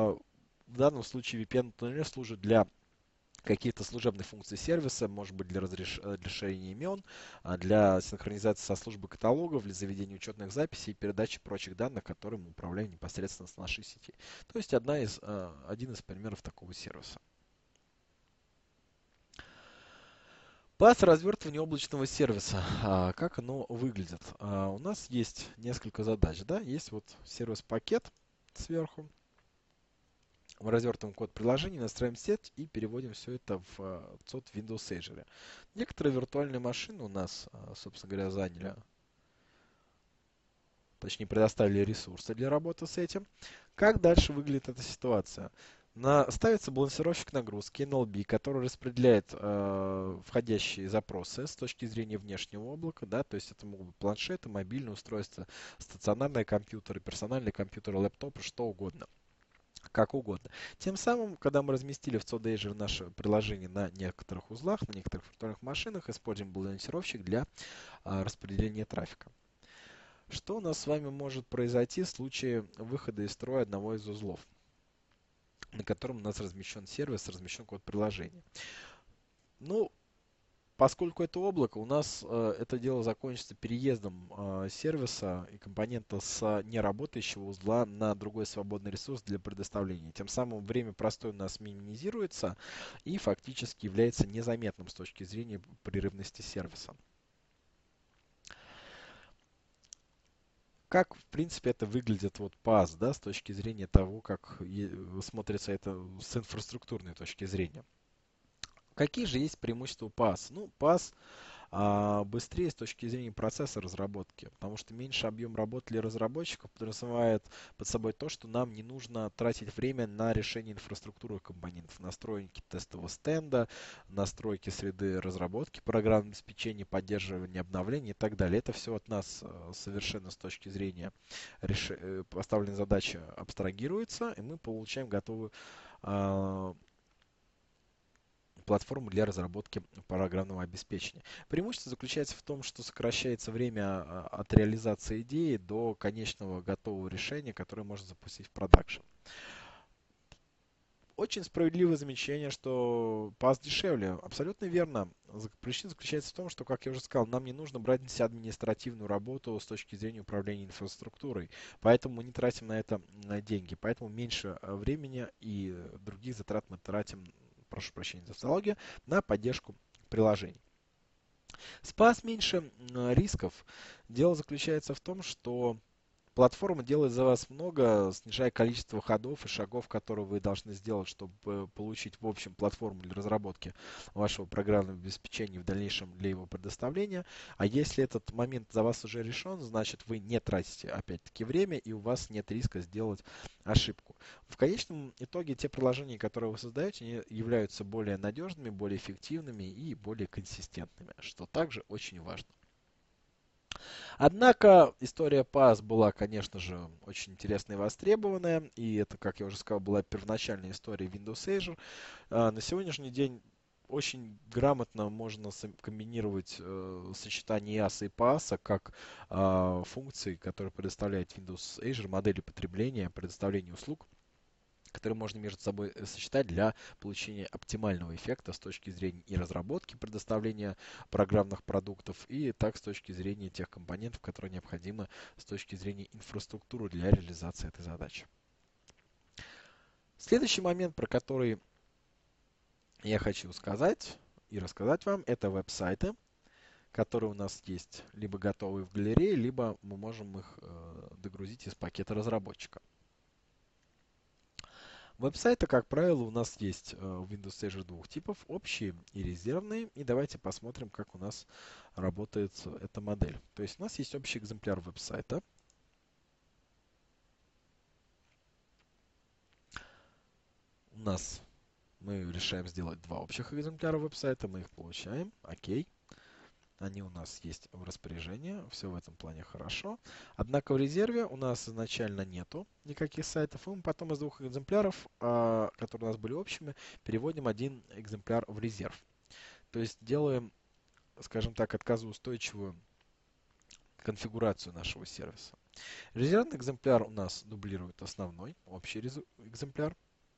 в данном случае ви пи эн служит для каких-то служебных функций сервиса, может быть для, разреш... для расширения имен, для синхронизации со службой каталогов, для заведения учетных записей и передачи прочих данных, которые мы управляем непосредственно с нашей сети. То есть одна из, э, один из примеров такого сервиса. Пас развертывания облачного сервиса. А, как оно выглядит? А, у нас есть несколько задач. Да? Есть вот сервис-пакет сверху. Мы развертываем код приложения, настраиваем сеть и переводим все это в а, цод Windows Azure. Некоторые виртуальные машины у нас, а, собственно говоря, заняли, точнее предоставили ресурсы для работы с этим. Как дальше выглядит эта ситуация? На, ставится балансировщик нагрузки эн эл би, который распределяет э, входящие запросы с точки зрения внешнего облака, да, то есть это могут быть планшеты, мобильные устройства, стационарные компьютеры, персональные компьютеры, лэптопы, что угодно, как угодно. Тем самым, когда мы разместили в цод Azure наше приложение на некоторых узлах, на некоторых виртуальных машинах, используем балансировщик для э, распределения трафика. Что у нас с вами может произойти в случае выхода из строя одного из узлов, на котором у нас размещен сервис, размещен код приложения? Ну, поскольку это облако, у нас э, это дело закончится переездом э, сервиса и компонента с неработающего узла на другой свободный ресурс для предоставления. Тем самым время простое у нас минимизируется и фактически является незаметным с точки зрения прерывности сервиса. Как, в принципе, это выглядит вот пас, да, с точки зрения того, как смотрится это с инфраструктурной точки зрения. Какие же есть преимущества пас? Ну, пас а, быстрее с точки зрения процесса разработки, потому что меньше объем работы для разработчиков подразумевает под собой то, что нам не нужно тратить время на решение инфраструктуры компонентов, настройки тестового стенда, настройки среды разработки, программного обеспечения, поддерживания обновлений и так далее. Это все от нас совершенно с точки зрения реш... поставленной задачи абстрагируется, и мы получаем готовую а, платформу для разработки программного обеспечения. Преимущество заключается в том, что сокращается время от реализации идеи до конечного готового решения, которое можно запустить в продакшн. Очень справедливое замечание, что пас дешевле. Абсолютно верно. Зак- Причина заключается в том, что, как я уже сказал, нам не нужно брать на себя административную работу с точки зрения управления инфраструктурой. Поэтому мы не тратим на это м, деньги. Поэтому меньше э, времени и других затрат мы тратим, прошу прощения за тавтологию, на поддержку приложений. С пас меньше м, рисков. Дело заключается в том, что платформа делает за вас много, снижая количество ходов и шагов, которые вы должны сделать, чтобы получить в общем платформу для разработки вашего программного обеспечения в дальнейшем для его предоставления. А если этот момент за вас уже решен, значит вы не тратите опять-таки время и у вас нет риска сделать ошибку. В конечном итоге те приложения, которые вы создаете, они являются более надежными, более эффективными и более консистентными, что также очень важно. Однако история пас была, конечно же, очень интересная и востребованная, и это, как я уже сказал, была первоначальная история Windows Azure. А на сегодняшний день очень грамотно можно комбинировать э, сочетание яс и паса как э, функции, которые предоставляет Windows Azure, модели потребления, предоставления услуг, которые можно между собой э, сочетать для получения оптимального эффекта с точки зрения и разработки предоставления программных продуктов, и так с точки зрения тех компонентов, которые необходимы с точки зрения инфраструктуры для реализации этой задачи. Следующий момент, про который я хочу сказать и рассказать вам, это веб-сайты, которые у нас есть либо готовые в галерее, либо мы можем их э, догрузить из пакета разработчика. Веб-сайты, как правило, у нас есть в Windows Azure двух типов, общие и резервные. И давайте посмотрим, как у нас работает эта модель. То есть у нас есть общий экземпляр веб-сайта. У нас мы решаем сделать два общих экземпляра веб-сайта, мы их получаем, окей. Они у нас есть в распоряжении, все в этом плане хорошо. Однако в резерве у нас изначально нету никаких сайтов, и мы потом из двух экземпляров, которые у нас были общими, переводим один экземпляр в резерв. То есть делаем, скажем так, отказоустойчивую конфигурацию нашего сервиса. Резервный экземпляр у нас дублирует основной, общий экземпляр.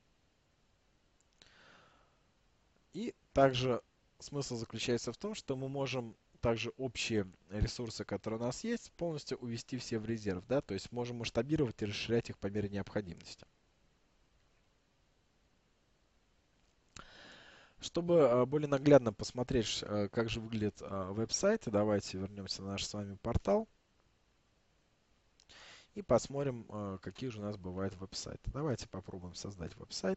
И также смысл заключается в том, что мы можем также общие ресурсы, которые у нас есть, полностью увести все в резерв. Да? То есть можем масштабировать и расширять их по мере необходимости. Чтобы более наглядно посмотреть, как же выглядят веб-сайты, давайте вернемся на наш с вами портал и посмотрим, какие же у нас бывают веб-сайты. Давайте попробуем создать веб-сайт.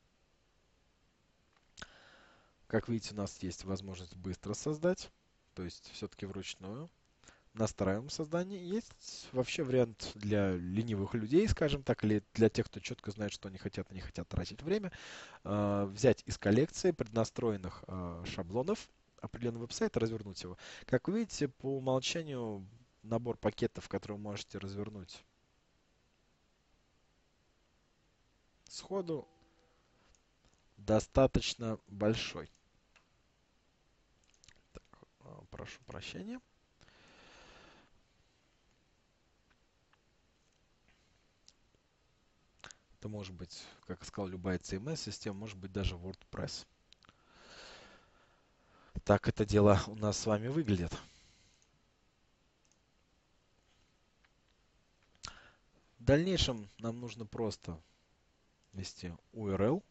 Как видите, у нас есть возможность быстро создать, то есть все-таки вручную. Настраиваем создание. Есть вообще вариант для ленивых людей, скажем так, или для тех, кто четко знает, что они хотят и не хотят тратить время. Взять из коллекции преднастроенных шаблонов определенный веб-сайт и развернуть его. Как вы видите, по умолчанию набор пакетов, которые вы можете развернуть сходу, достаточно большой. Так, прошу прощения. Это может быть, как я сказал, любая си эм эс-система, может быть даже WordPress. Так это дело у нас с вами выглядит. В дальнейшем нам нужно просто ввести ю ар эл,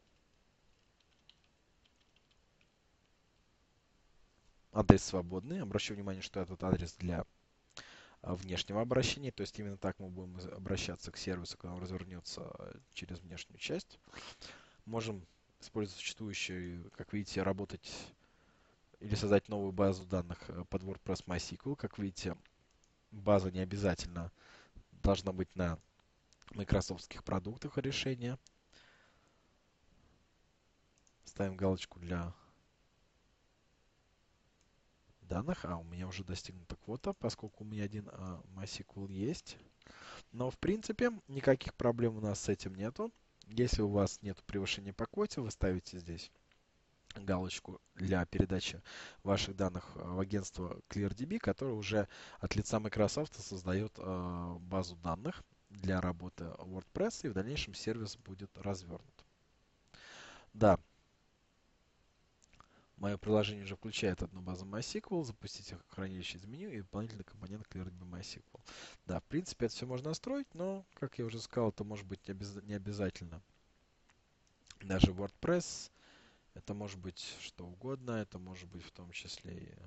адрес свободный. Обращу внимание, что этот адрес для внешнего обращения, то есть именно так мы будем обращаться к сервису, когда он развернется через внешнюю часть. Можем использовать существующую, как видите, работать или создать новую базу данных под WordPress MySQL. Как видите, база не обязательно должна быть на майкрософтских продуктах решения. Ставим галочку для данных. А, у меня уже достигнута квота, поскольку у меня один а, MySQL есть. Но, в принципе, никаких проблем у нас с этим нету. Если у вас нет превышения по квоте, вы ставите здесь галочку для передачи ваших данных в агентство ClearDB, которое уже от лица Microsoft создает э, базу данных для работы WordPress, и в дальнейшем сервис будет развернут. Да, мое приложение уже включает одну базу MySQL, запустить хранилище из меню и дополнительный компонент ClearDB MySQL. Да, в принципе, это все можно настроить, но, как я уже сказал, это может быть не, обяз... не обязательно. Даже WordPress, это может быть что угодно, это может быть в том числе и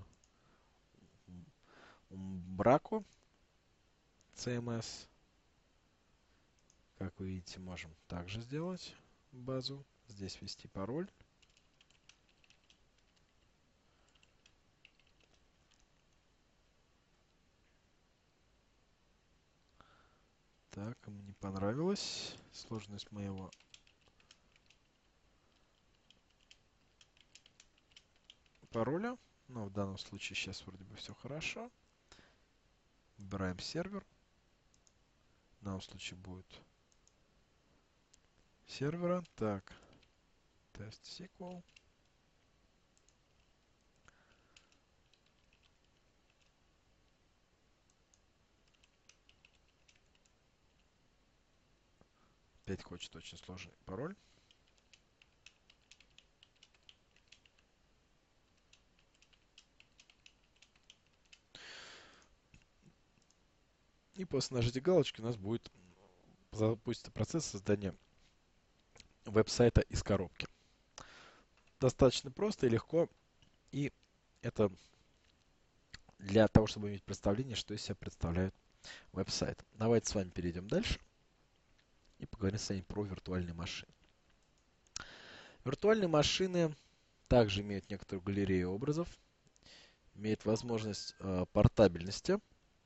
Umbraco, си эм эс. Как вы видите, можем также сделать базу. Здесь ввести пароль. Так, ему не понравилось сложность моего пароля. Но в данном случае сейчас вроде бы все хорошо. Выбираем сервер. В данном случае будет сервера. Так, тест эс ку эль. Опять хочет очень сложный пароль. И после нажатия галочки у нас будет запуститься процесс создания веб-сайта из коробки. Достаточно просто и легко. И это для того, чтобы иметь представление, что из себя представляет веб-сайт. Давайте с вами перейдем дальше и поговорим с вами про виртуальные машины. Виртуальные машины также имеют некоторую галерею образов, имеют возможность э, портабельности.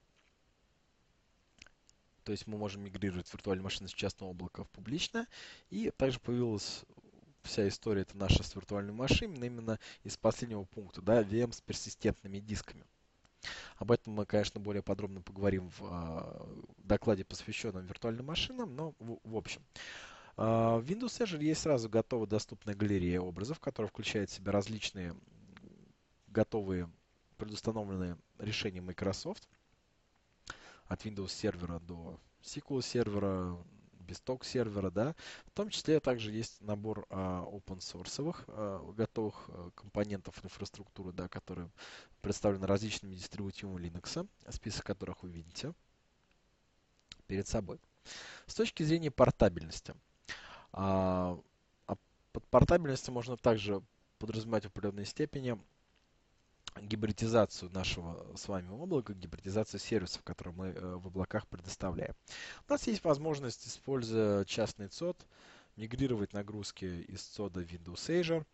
То есть мы можем мигрировать виртуальные машины с частного облака в публичное. И также появилась вся история, это наша с виртуальными машинами, именно из последнего пункта, да, ви эм с персистентными дисками. Об этом мы, конечно, более подробно поговорим в э, докладе, посвященном виртуальным машинам, но в, в общем. Э, в Windows Azure есть сразу готовая доступная галерея образов, которая включает в себя различные готовые предустановленные решения Microsoft. От Windows сервера до эс ку эль сервера, Bestock сервера, да. В том числе также есть набор а, open source а, готовых а, компонентов инфраструктуры, да, которые представлены различными дистрибутивами Linux, список которых вы видите перед собой. С точки зрения портабельности. А, а под портабельностью можно также подразумевать в определенной степени гибридизацию нашего с вами облака, гибридизацию сервисов, которые мы э, в облаках предоставляем. У нас есть возможность, используя частный цод, мигрировать нагрузки из цода в Windows Azure.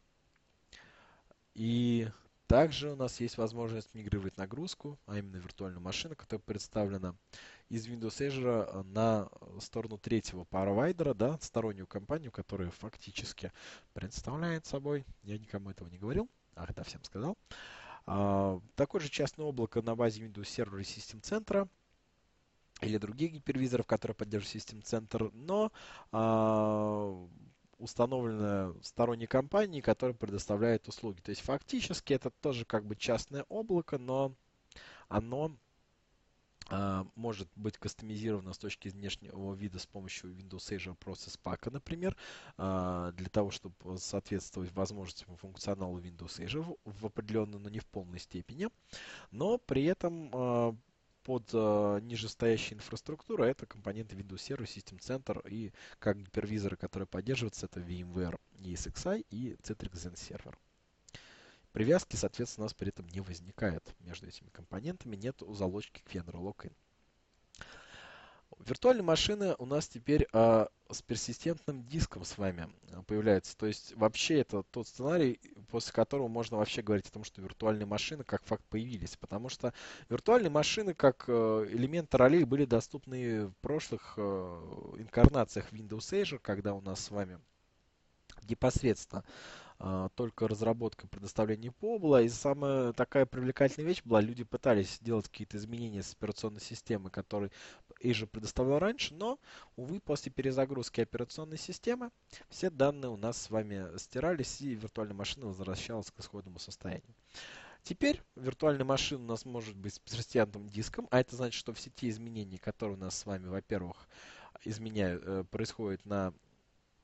И также у нас есть возможность мигрировать нагрузку, а именно виртуальную машину, которая представлена из Windows Azure на сторону третьего провайдера, да, стороннюю компанию, которая фактически представляет собой, я никому этого не говорил, ах да, всем сказал, а, такое же частное облако на базе Windows Server и System Center или других гипервизоров, которые поддерживают System Center, но а, установлена сторонней компанией, которая предоставляет услуги. То есть фактически это тоже как бы частное облако, но оно а, может быть кастомизировано с точки внешнего вида с помощью Windows Azure Process Pack, например, а, для того, чтобы соответствовать возможностям и функционалу Windows Azure в определенной, но не в полной степени. Но при этом а, под а, нижестоящей инфраструктурой это компоненты Windows Server, System Center и как гипервизоры, которые поддерживаются, это VMware и эс икс ай и Citrix Xen Server. Привязки, соответственно, у нас при этом не возникает между этими компонентами, нет узолочки к Vendor Lock-in. Виртуальные машины у нас теперь а, с персистентным диском с вами появляются. То есть вообще это тот сценарий, после которого можно вообще говорить о том, что виртуальные машины как факт появились. Потому что виртуальные машины как э, элементы ролей были доступны в прошлых э, инкарнациях Windows Azure, когда у нас с вами непосредственно а, только разработка и предоставление ПО была. И самая такая привлекательная вещь была, люди пытались делать какие-то изменения с операционной системы, которые Azure предоставлял раньше, но, увы, после перезагрузки операционной системы все данные у нас с вами стирались, и виртуальная машина возвращалась к исходному состоянию. Теперь виртуальная машина у нас может быть с персистентным диском, а это значит, что все те изменения, которые у нас с вами, во-первых, изменяют, происходят на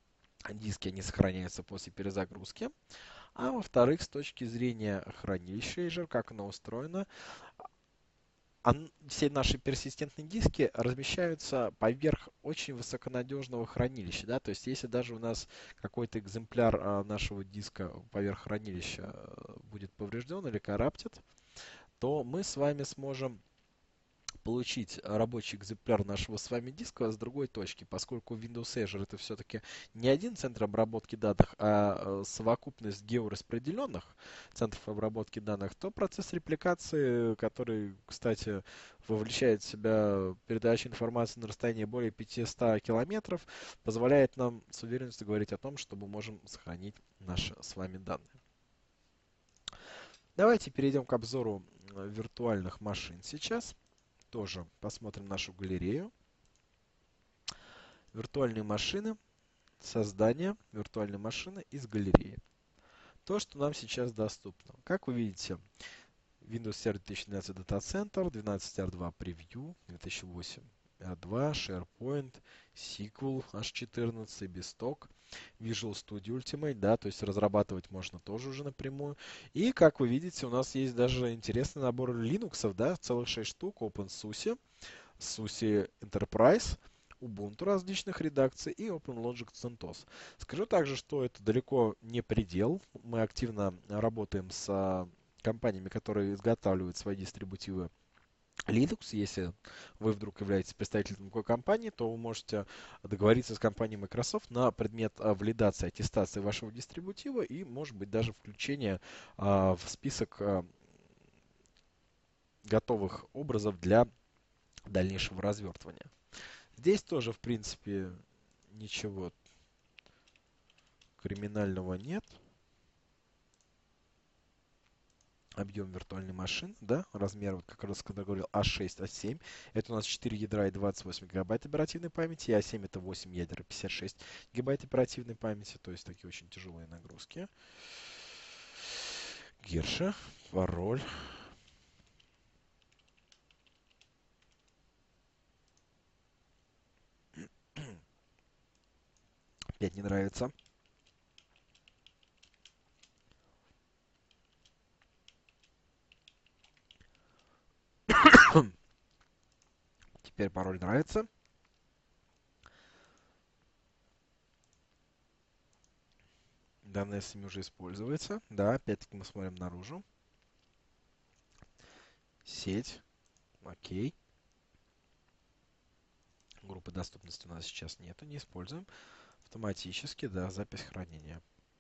диски, они сохраняются после перезагрузки. А во-вторых, с точки зрения хранилища Azure, как оно устроено, ан- все наши персистентные диски размещаются поверх очень высоконадежного хранилища, да, то есть если даже у нас какой-то экземпляр а, нашего диска поверх хранилища э, будет поврежден или караптит, то мы с вами сможем получить рабочий экземпляр нашего с вами диска с другой точки, поскольку Windows Azure это все-таки не один центр обработки данных, а э, совокупность геораспределенных центров обработки данных, то процесс репликации, который, кстати, вовлечает в себя передачу информации на расстоянии более пятисот километров, позволяет нам с уверенностью говорить о том, что мы можем сохранить наши с вами данные. Давайте перейдем к обзору э, виртуальных машин сейчас. Тоже посмотрим нашу галерею. Виртуальные машины. Создание виртуальной машины из галереи. То, что нам сейчас доступно. Как вы видите, Windows Server две тысячи двенадцать Data Center, двенадцать ар два Preview, две тысячи восемь ар два, SharePoint, эс ку эль эйч четырнадцать, Bestock, Visual Studio Ultimate, да, то есть разрабатывать можно тоже уже напрямую. И, как вы видите, у нас есть даже интересный набор Linux, да, целых шесть штук, OpenSUSE, SUSE Enterprise, Ubuntu различных редакций и OpenLogic CentOS. Скажу также, что это далеко не предел. Мы активно работаем с а, компаниями, которые изготавливают свои дистрибутивы Linux. Если вы вдруг являетесь представителем такой компании, то вы можете договориться с компанией Microsoft на предмет а, валидации, аттестации вашего дистрибутива и, может быть, даже включения а, в список а, готовых образов для дальнейшего развертывания. Здесь тоже, в принципе, ничего криминального нет. Объем виртуальной машины, да, размер, вот как раз когда говорил, а шесть, а семь. Это у нас четыре ядра и двадцать восемь гигабайт оперативной памяти, и а семь это восемь ядер и пятьдесят шесть гигабайт оперативной памяти, то есть такие очень тяжелые нагрузки. Герша, пароль. Опять не нравится. Теперь пароль нравится. Данная семь уже используется. Да, опять-таки мы смотрим наружу. Сеть. Окей. Группы доступности у нас сейчас нету, не используем. Автоматически, да, запись хранения.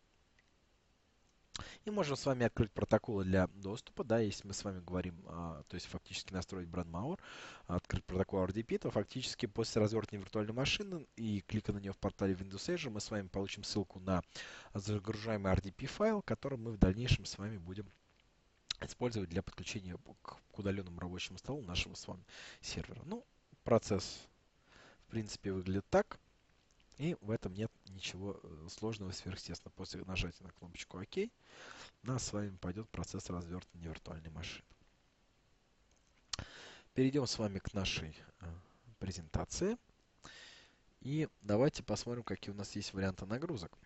И можем с вами открыть протоколы для доступа, да, если мы с вами говорим, а, то есть фактически настроить Brandmauer, открыть протокол ар ди пи, то фактически после развертывания виртуальной машины и клика на нее в портале Windows Azure мы с вами получим ссылку на загружаемый ар ди пи файл, который мы в дальнейшем с вами будем использовать для подключения к, к удаленному рабочему столу нашего с вами сервера. Ну, процесс в принципе выглядит так. И в этом нет ничего сложного и сверхъестественного. После нажатия на кнопочку ОК у нас с вами пойдет процесс развертывания виртуальной машины. Перейдем с вами к нашей презентации. И давайте посмотрим, какие у нас есть варианты нагрузок.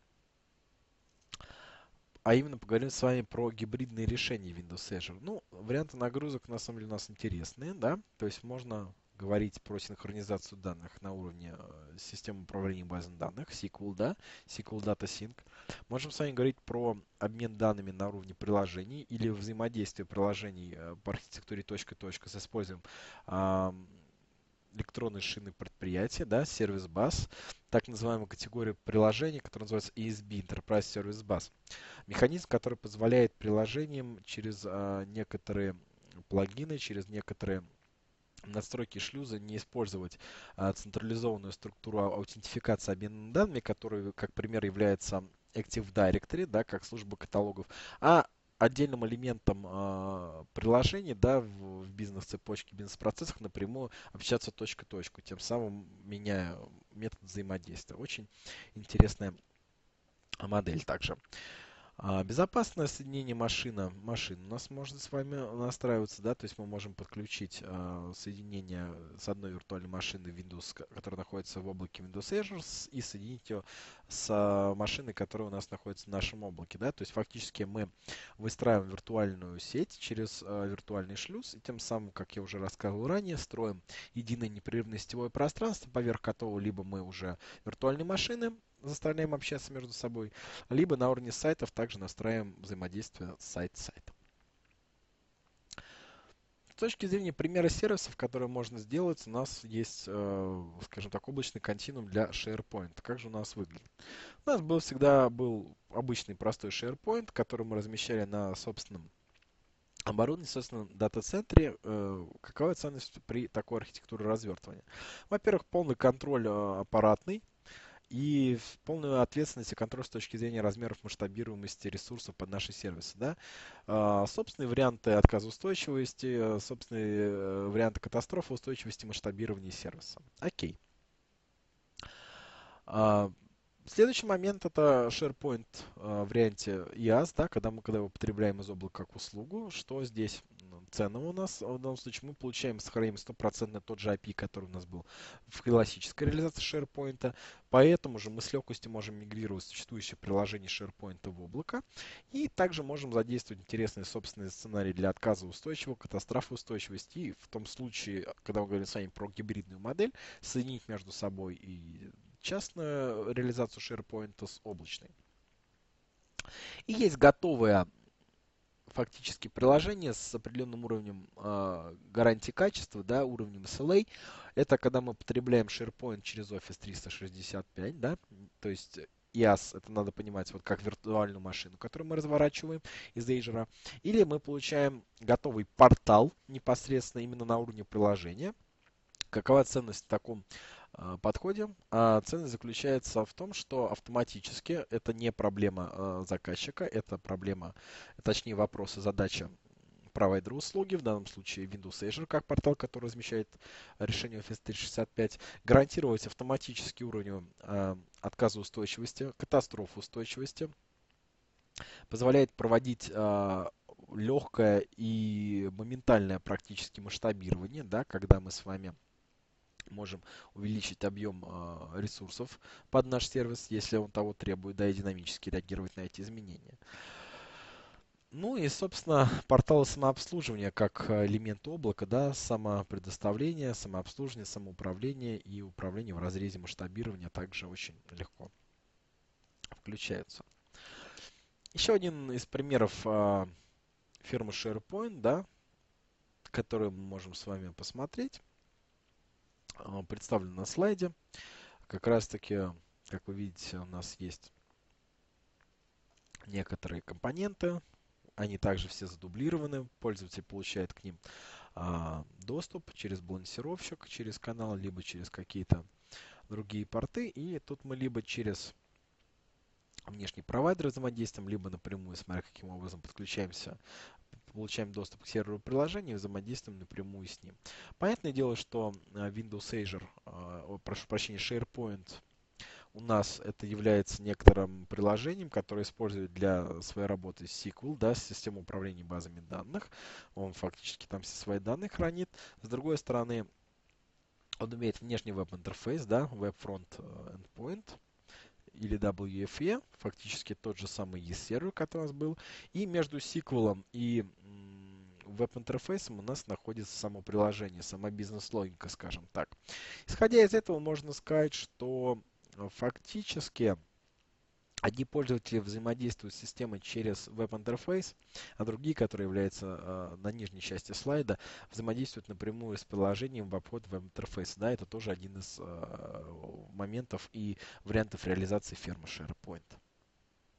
А именно поговорим с вами про гибридные решения Windows Azure. Ну, варианты нагрузок на самом деле у нас интересные, да. То есть можно говорить про синхронизацию данных на уровне э, системы управления базами данных, эс ку эль, да, эс ку эль Data Sync. Можем с вами говорить про обмен данными на уровне приложений или взаимодействие приложений э, по архитектуре точка-точка с использованием э, электронной шины предприятия, да, сервис бас, так называемая категория приложений, которая называется и эс би, Enterprise Service Bus. Механизм, который позволяет приложениям через а, некоторые плагины, через некоторые настройки шлюза не использовать а, централизованную структуру аутентификации обмена данными, которая, как пример, является Active Directory, да, как служба каталогов, а отдельным элементом э, приложения, да, в, в бизнес-цепочке, бизнес-процессах напрямую общаться точка-точку, тем самым меняя метод взаимодействия. Очень интересная модель также. А, безопасное соединение машина, машин у нас может с вами настраиваться, да, то есть мы можем подключить а, соединение с одной виртуальной машины Windows, ко- которая находится в облаке Windows Azure, с- и соединить ее с а, машиной, которая у нас находится в нашем облаке, да, то есть фактически мы выстраиваем виртуальную сеть через а, виртуальный шлюз, и тем самым, как я уже рассказывал ранее, строим единое непрерывное сетевое пространство, поверх которого либо мы уже виртуальные машины заставляем общаться между собой, либо на уровне сайтов также настраиваем взаимодействие сайт-сайт. С точки зрения примера сервисов, которые можно сделать, у нас есть, э, скажем так, облачный континуум для SharePoint. Как же у нас выглядит? У нас был всегда был обычный простой SharePoint, который мы размещали на собственном оборудовании, собственном дата-центре. Э, какова ценность при такой архитектуре развертывания? Во-первых, полный контроль э, аппаратный, и полную ответственность и контроль с точки зрения размеров масштабируемости ресурсов под наши сервисы. Да? А, собственные варианты отказоустойчивости, э, собственные э, варианты катастрофоустойчивости, масштабирования сервиса. Окей. А, Следующий момент это SharePoint а, в варианте IaaS, да, когда мы когда его потребляем из облака как услугу. Что здесь ну, ценного у нас? В данном случае мы получаем, сохраняем стопроцентно тот же эй пи ай, который у нас был в классической реализации SharePoint. Поэтому же мы с легкостью можем мигрировать существующее приложение SharePoint в облако. И также можем задействовать интересные собственные сценарии для отказа устойчивого, катастрофоустойчивости. И в том случае, когда мы говорим с вами про гибридную модель, соединить между собой и частную реализацию SharePoint с облачной. И есть готовое фактически приложение с определенным уровнем э, гарантии качества, да, уровнем эс эл эй. Это когда мы потребляем SharePoint через Office триста шестьдесят пять, да, то есть IaaS, это надо понимать, вот как виртуальную машину, которую мы разворачиваем из Azure, или мы получаем готовый портал непосредственно именно на уровне приложения. Какова ценность в таком э, подходе? А ценность заключается в том, что автоматически это не проблема э, заказчика, это проблема, точнее вопрос и задача провайдера услуги, в данном случае Windows Azure, как портал, который размещает решение Office триста шестьдесят пять, гарантировать автоматический уровень э, отказоустойчивости, катастрофоустойчивости, позволяет проводить э, легкое и моментальное практически масштабирование, да, когда мы с вами можем увеличить объем э, ресурсов под наш сервис, если он того требует, да, и динамически реагировать на эти изменения. Ну и, собственно, порталы самообслуживания как э, элемент облака, да, самопредоставление, самообслуживание, самоуправление и управление в разрезе масштабирования также очень легко включаются. Еще один из примеров э, фирмы SharePoint, да, который мы можем с вами посмотреть, э, представлен на слайде. Как раз таки, как вы видите, у нас есть некоторые компоненты. Они также все задублированы. Пользователь получает к ним а, доступ через балансировщик, через канал, либо через какие-то другие порты. И тут мы либо через внешний провайдер взаимодействуем, либо напрямую, смотря каким образом подключаемся, получаем доступ к серверу приложения и взаимодействуем напрямую с ним. Понятное дело, что Windows Azure, а, прошу прощения, SharePoint у нас это является некоторым приложением, которое использует для своей работы эс ку эль, да, систему управления базами данных. Он фактически там все свои данные хранит. С другой стороны, он имеет внешний веб-интерфейс, да, Web Front Endpoint или дабл ю эф и, фактически тот же самый e-сервер, который у нас был. И между сиквелом и веб-интерфейсом у нас находится само приложение, сама бизнес-логика, скажем так. Исходя из этого, можно сказать, что фактически одни пользователи взаимодействуют с системой через веб-интерфейс, а другие, которые являются э, на нижней части слайда, взаимодействуют напрямую с приложением в обход веб-интерфейса. Да, это тоже один из э, моментов и вариантов реализации фермы SharePoint.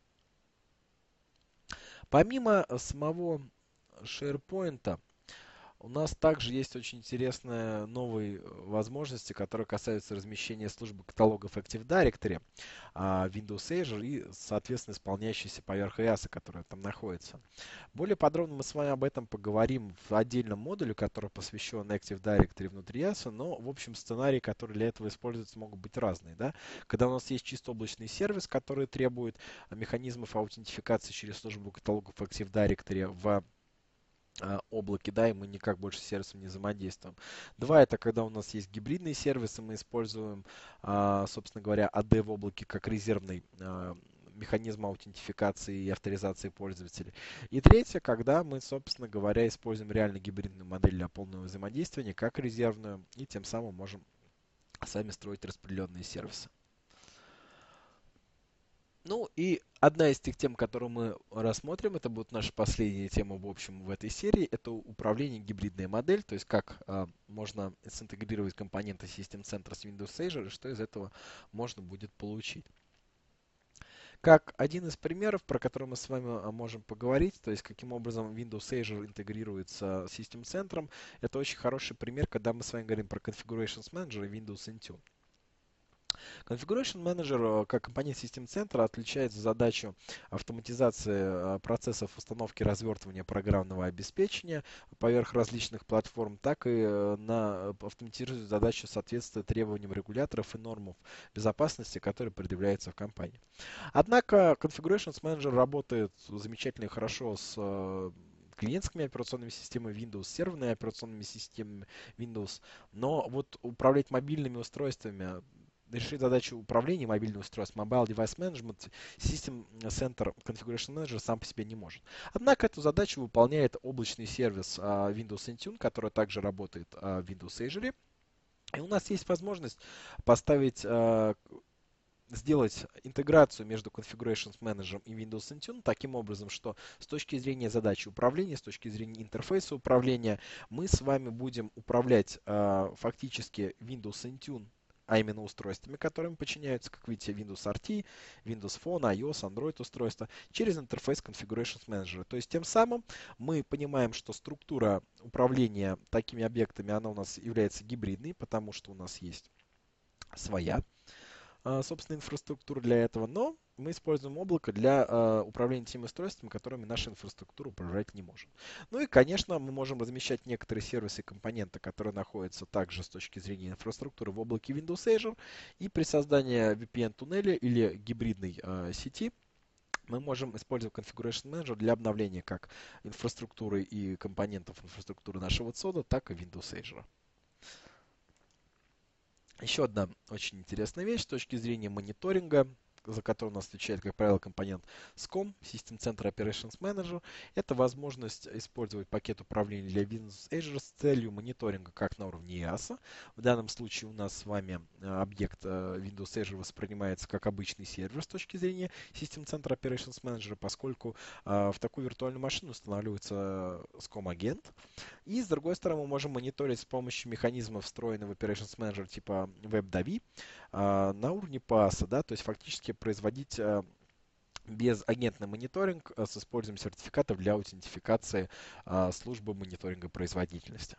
Помимо самого SharePoint, У нас также есть очень интересные новые э, возможности, которые касаются размещения службы каталогов Active Directory, а, Windows Azure и, соответственно, исполняющейся поверх ай эй эс, которая там находится. Более подробно мы с вами об этом поговорим в отдельном модуле, который посвящен Active Directory внутри ай эй эс, но, в общем, сценарии, которые для этого используются, могут быть разные. Да? Когда у нас есть чисто облачный сервис, который требует механизмов аутентификации через службу каталогов Active Directory в а, облаке, да, и мы никак больше с сервисом не взаимодействуем. Два, это когда у нас есть гибридные сервисы, мы используем, а, собственно говоря, эй ди в облаке как резервный а, механизм аутентификации и авторизации пользователей. И третье, когда мы, собственно говоря, используем реально гибридную модель для полного взаимодействия, не как резервную, и тем самым можем сами строить распределенные сервисы. Ну и одна из тех тем, которую мы рассмотрим, это будет наша последняя тема в общем в этой серии, это управление гибридная модель, то есть как а, можно синтегрировать компоненты System Center с Windows Azure и что из этого можно будет получить. Как один из примеров, про который мы с вами а, можем поговорить, то есть каким образом Windows Azure интегрируется с System Center, это очень хороший пример, когда мы с вами говорим про Configurations Manager и Windows Intune. Configuration Manager как компонент систем центра отличает задачу автоматизации процессов установки и развертывания программного обеспечения поверх различных платформ, так и на автоматизирует задачу соответствия требованиям регуляторов и нормам безопасности, которые предъявляются в компании. Однако Configuration Manager работает замечательно и хорошо с клиентскими операционными системами Windows, серверными операционными системами Windows, но вот управлять мобильными устройствами, решить задачу управления мобильным устройством Mobile Device Management System Center Configuration Manager сам по себе не может. Однако эту задачу выполняет облачный сервис uh, Windows Intune, который также работает uh, в Windows Azure. И у нас есть возможность поставить, uh, сделать интеграцию между Configuration Manager и Windows Intune таким образом, что с точки зрения задачи управления, с точки зрения интерфейса управления, мы с вами будем управлять uh, фактически Windows Intune, а именно устройствами, которыми подчиняются, как видите, Windows ар ти, Windows Phone, iOS, Android устройства, через интерфейс Configuration Manager. То есть тем самым мы понимаем, что структура управления такими объектами, она у нас является гибридной, потому что у нас есть своя, собственно, инфраструктура для этого, но мы используем облако для э, управления теми устройствами, которыми наша инфраструктура управлять не может. Ну и, конечно, мы можем размещать некоторые сервисы и компоненты, которые находятся также с точки зрения инфраструктуры в облаке Windows Azure. И при создании ви пи эн-туннеля или гибридной э, сети мы можем использовать Configuration Manager для обновления как инфраструктуры и компонентов инфраструктуры нашего цода, так и Windows Azure. Еще одна очень интересная вещь с точки зрения мониторинга, за который у нас отвечает, как правило, компонент ском, System Center Operations Manager. Это возможность использовать пакет управления для Windows Azure с целью мониторинга как на уровне ай эй эс. В данном случае у нас с вами объект Windows Azure воспринимается как обычный сервер с точки зрения System Center Operations Manager, поскольку в такую виртуальную машину устанавливается ском-агент. И с другой стороны, мы можем мониторить с помощью механизмов, встроенного в Operations Manager типа WebDAV на уровне паса, да, то есть фактически производить безагентный мониторинг с использованием сертификатов для аутентификации службы мониторинга производительности.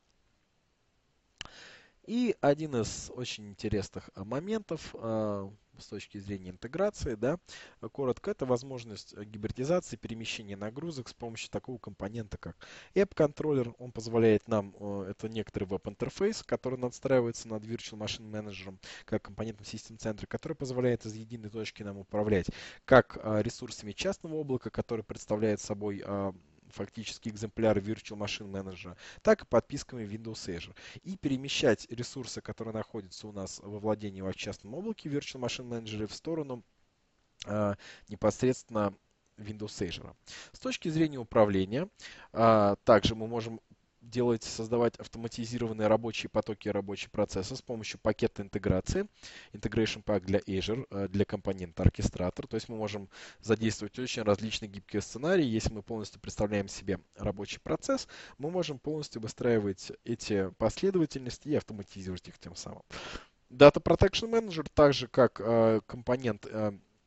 И один из очень интересных моментов с точки зрения интеграции, да, коротко, это возможность гибридизации, перемещения нагрузок с помощью такого компонента, как App-контроллер. Он позволяет нам, это некоторый веб-интерфейс, который надстраивается над Virtual Machine Manager, как компонентом System Center, который позволяет из единой точки нам управлять как ресурсами частного облака, который представляет собой фактически экземпляры Virtual Machine Manager, так и подписками Windows Azure. И перемещать ресурсы, которые находятся у нас во владении в частном облаке Virtual Machine Manager, в сторону а, непосредственно Windows Azure. С точки зрения управления, а, также мы можем делать, создавать автоматизированные рабочие потоки и рабочие процессы с помощью пакета интеграции, Integration Pack для Azure, для компонента оркестратор. То есть мы можем задействовать очень различные гибкие сценарии. Если мы полностью представляем себе рабочий процесс, мы можем полностью выстраивать эти последовательности и автоматизировать их тем самым. Data Protection Manager, так же как э, компонент э,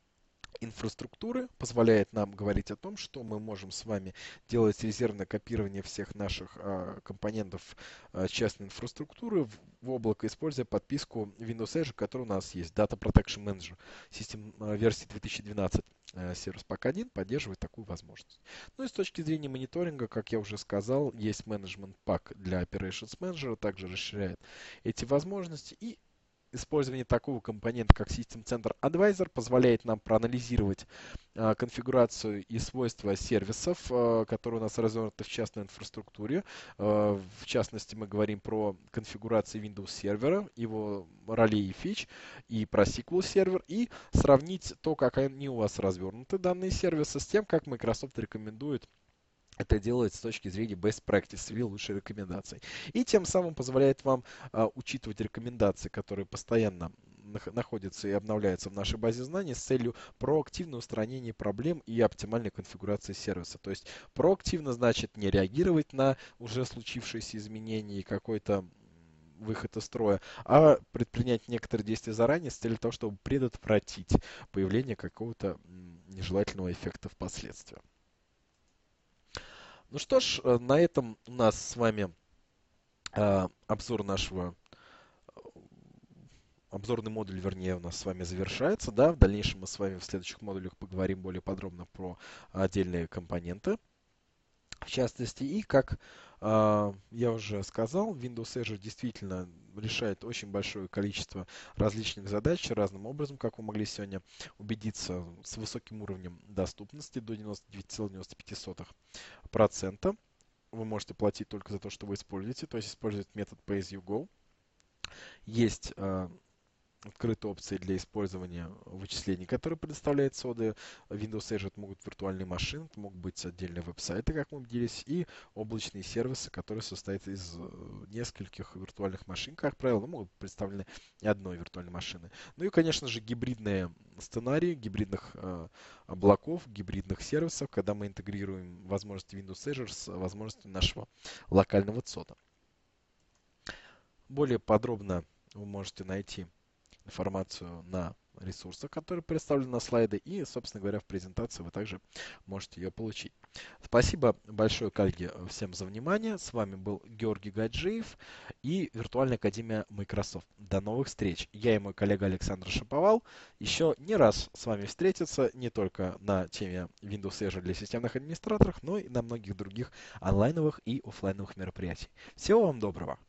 инфраструктуры, позволяет нам говорить о том, что мы можем с вами делать резервное копирование всех наших а, компонентов а, частной инфраструктуры в, в облако, используя подписку Windows Azure, которая у нас есть. Data Protection Manager. Систем а, версии две тысячи двенадцать а, Service Pack один поддерживает такую возможность. Ну и с точки зрения мониторинга, как я уже сказал, есть Management Pack для Operations Manager, также расширяет эти возможности. И использование такого компонента, как System Center Advisor, позволяет нам проанализировать а, конфигурацию и свойства сервисов, а, которые у нас развернуты в частной инфраструктуре. А, в частности, мы говорим про конфигурацию Windows сервера, его ролей и фич, и про эс ку эль сервер, и сравнить то, как они у вас развернуты, данные сервисы, с тем, как Microsoft рекомендует это делать с точки зрения best practice или лучшей рекомендаций. И тем самым позволяет вам а, учитывать рекомендации, которые постоянно находятся и обновляются в нашей базе знаний с целью проактивного устранения проблем и оптимальной конфигурации сервиса. То есть проактивно значит не реагировать на уже случившиеся изменения и какой-то выход из строя, а предпринять некоторые действия заранее с целью того, чтобы предотвратить появление какого-то нежелательного эффекта впоследствии. Ну что ж, э, на этом у нас с вами э, обзор нашего, обзорный модуль, вернее, у нас с вами завершается. Да? В дальнейшем мы с вами в следующих модулях поговорим более подробно про отдельные компоненты, в частности. И как э, я уже сказал, Windows Azure действительно решает очень большое количество различных задач разным образом, как вы могли сегодня убедиться, с высоким уровнем доступности до девяносто девять целых девяносто пять сотых процента. Вы можете платить только за то, что вы используете, то есть использовать метод Pay as you go. Есть э, открытые опции для использования вычислений, которые предоставляет соды. Windows Azure это могут виртуальные машины, это могут быть отдельные веб-сайты, как мы убедились, и облачные сервисы, которые состоят из нескольких виртуальных машин, как правило, но могут быть представлены и одной виртуальной машины. Ну и, конечно же, гибридные сценарии, гибридных э, облаков, гибридных сервисов, когда мы интегрируем возможности Windows Azure с возможностями нашего локального цода. Более подробно вы можете найти информацию на ресурсах, которые представлены на слайде, и, собственно говоря, в презентации вы также можете ее получить. Спасибо большое, коллеги, всем за внимание. С вами был Георгий Гаджиев и Виртуальная Академия Microsoft. До новых встреч. Я и мой коллега Александр Шаповал еще не раз с вами встретиться не только на теме Windows Azure для системных администраторов, но и на многих других онлайновых и офлайновых мероприятий. Всего вам доброго!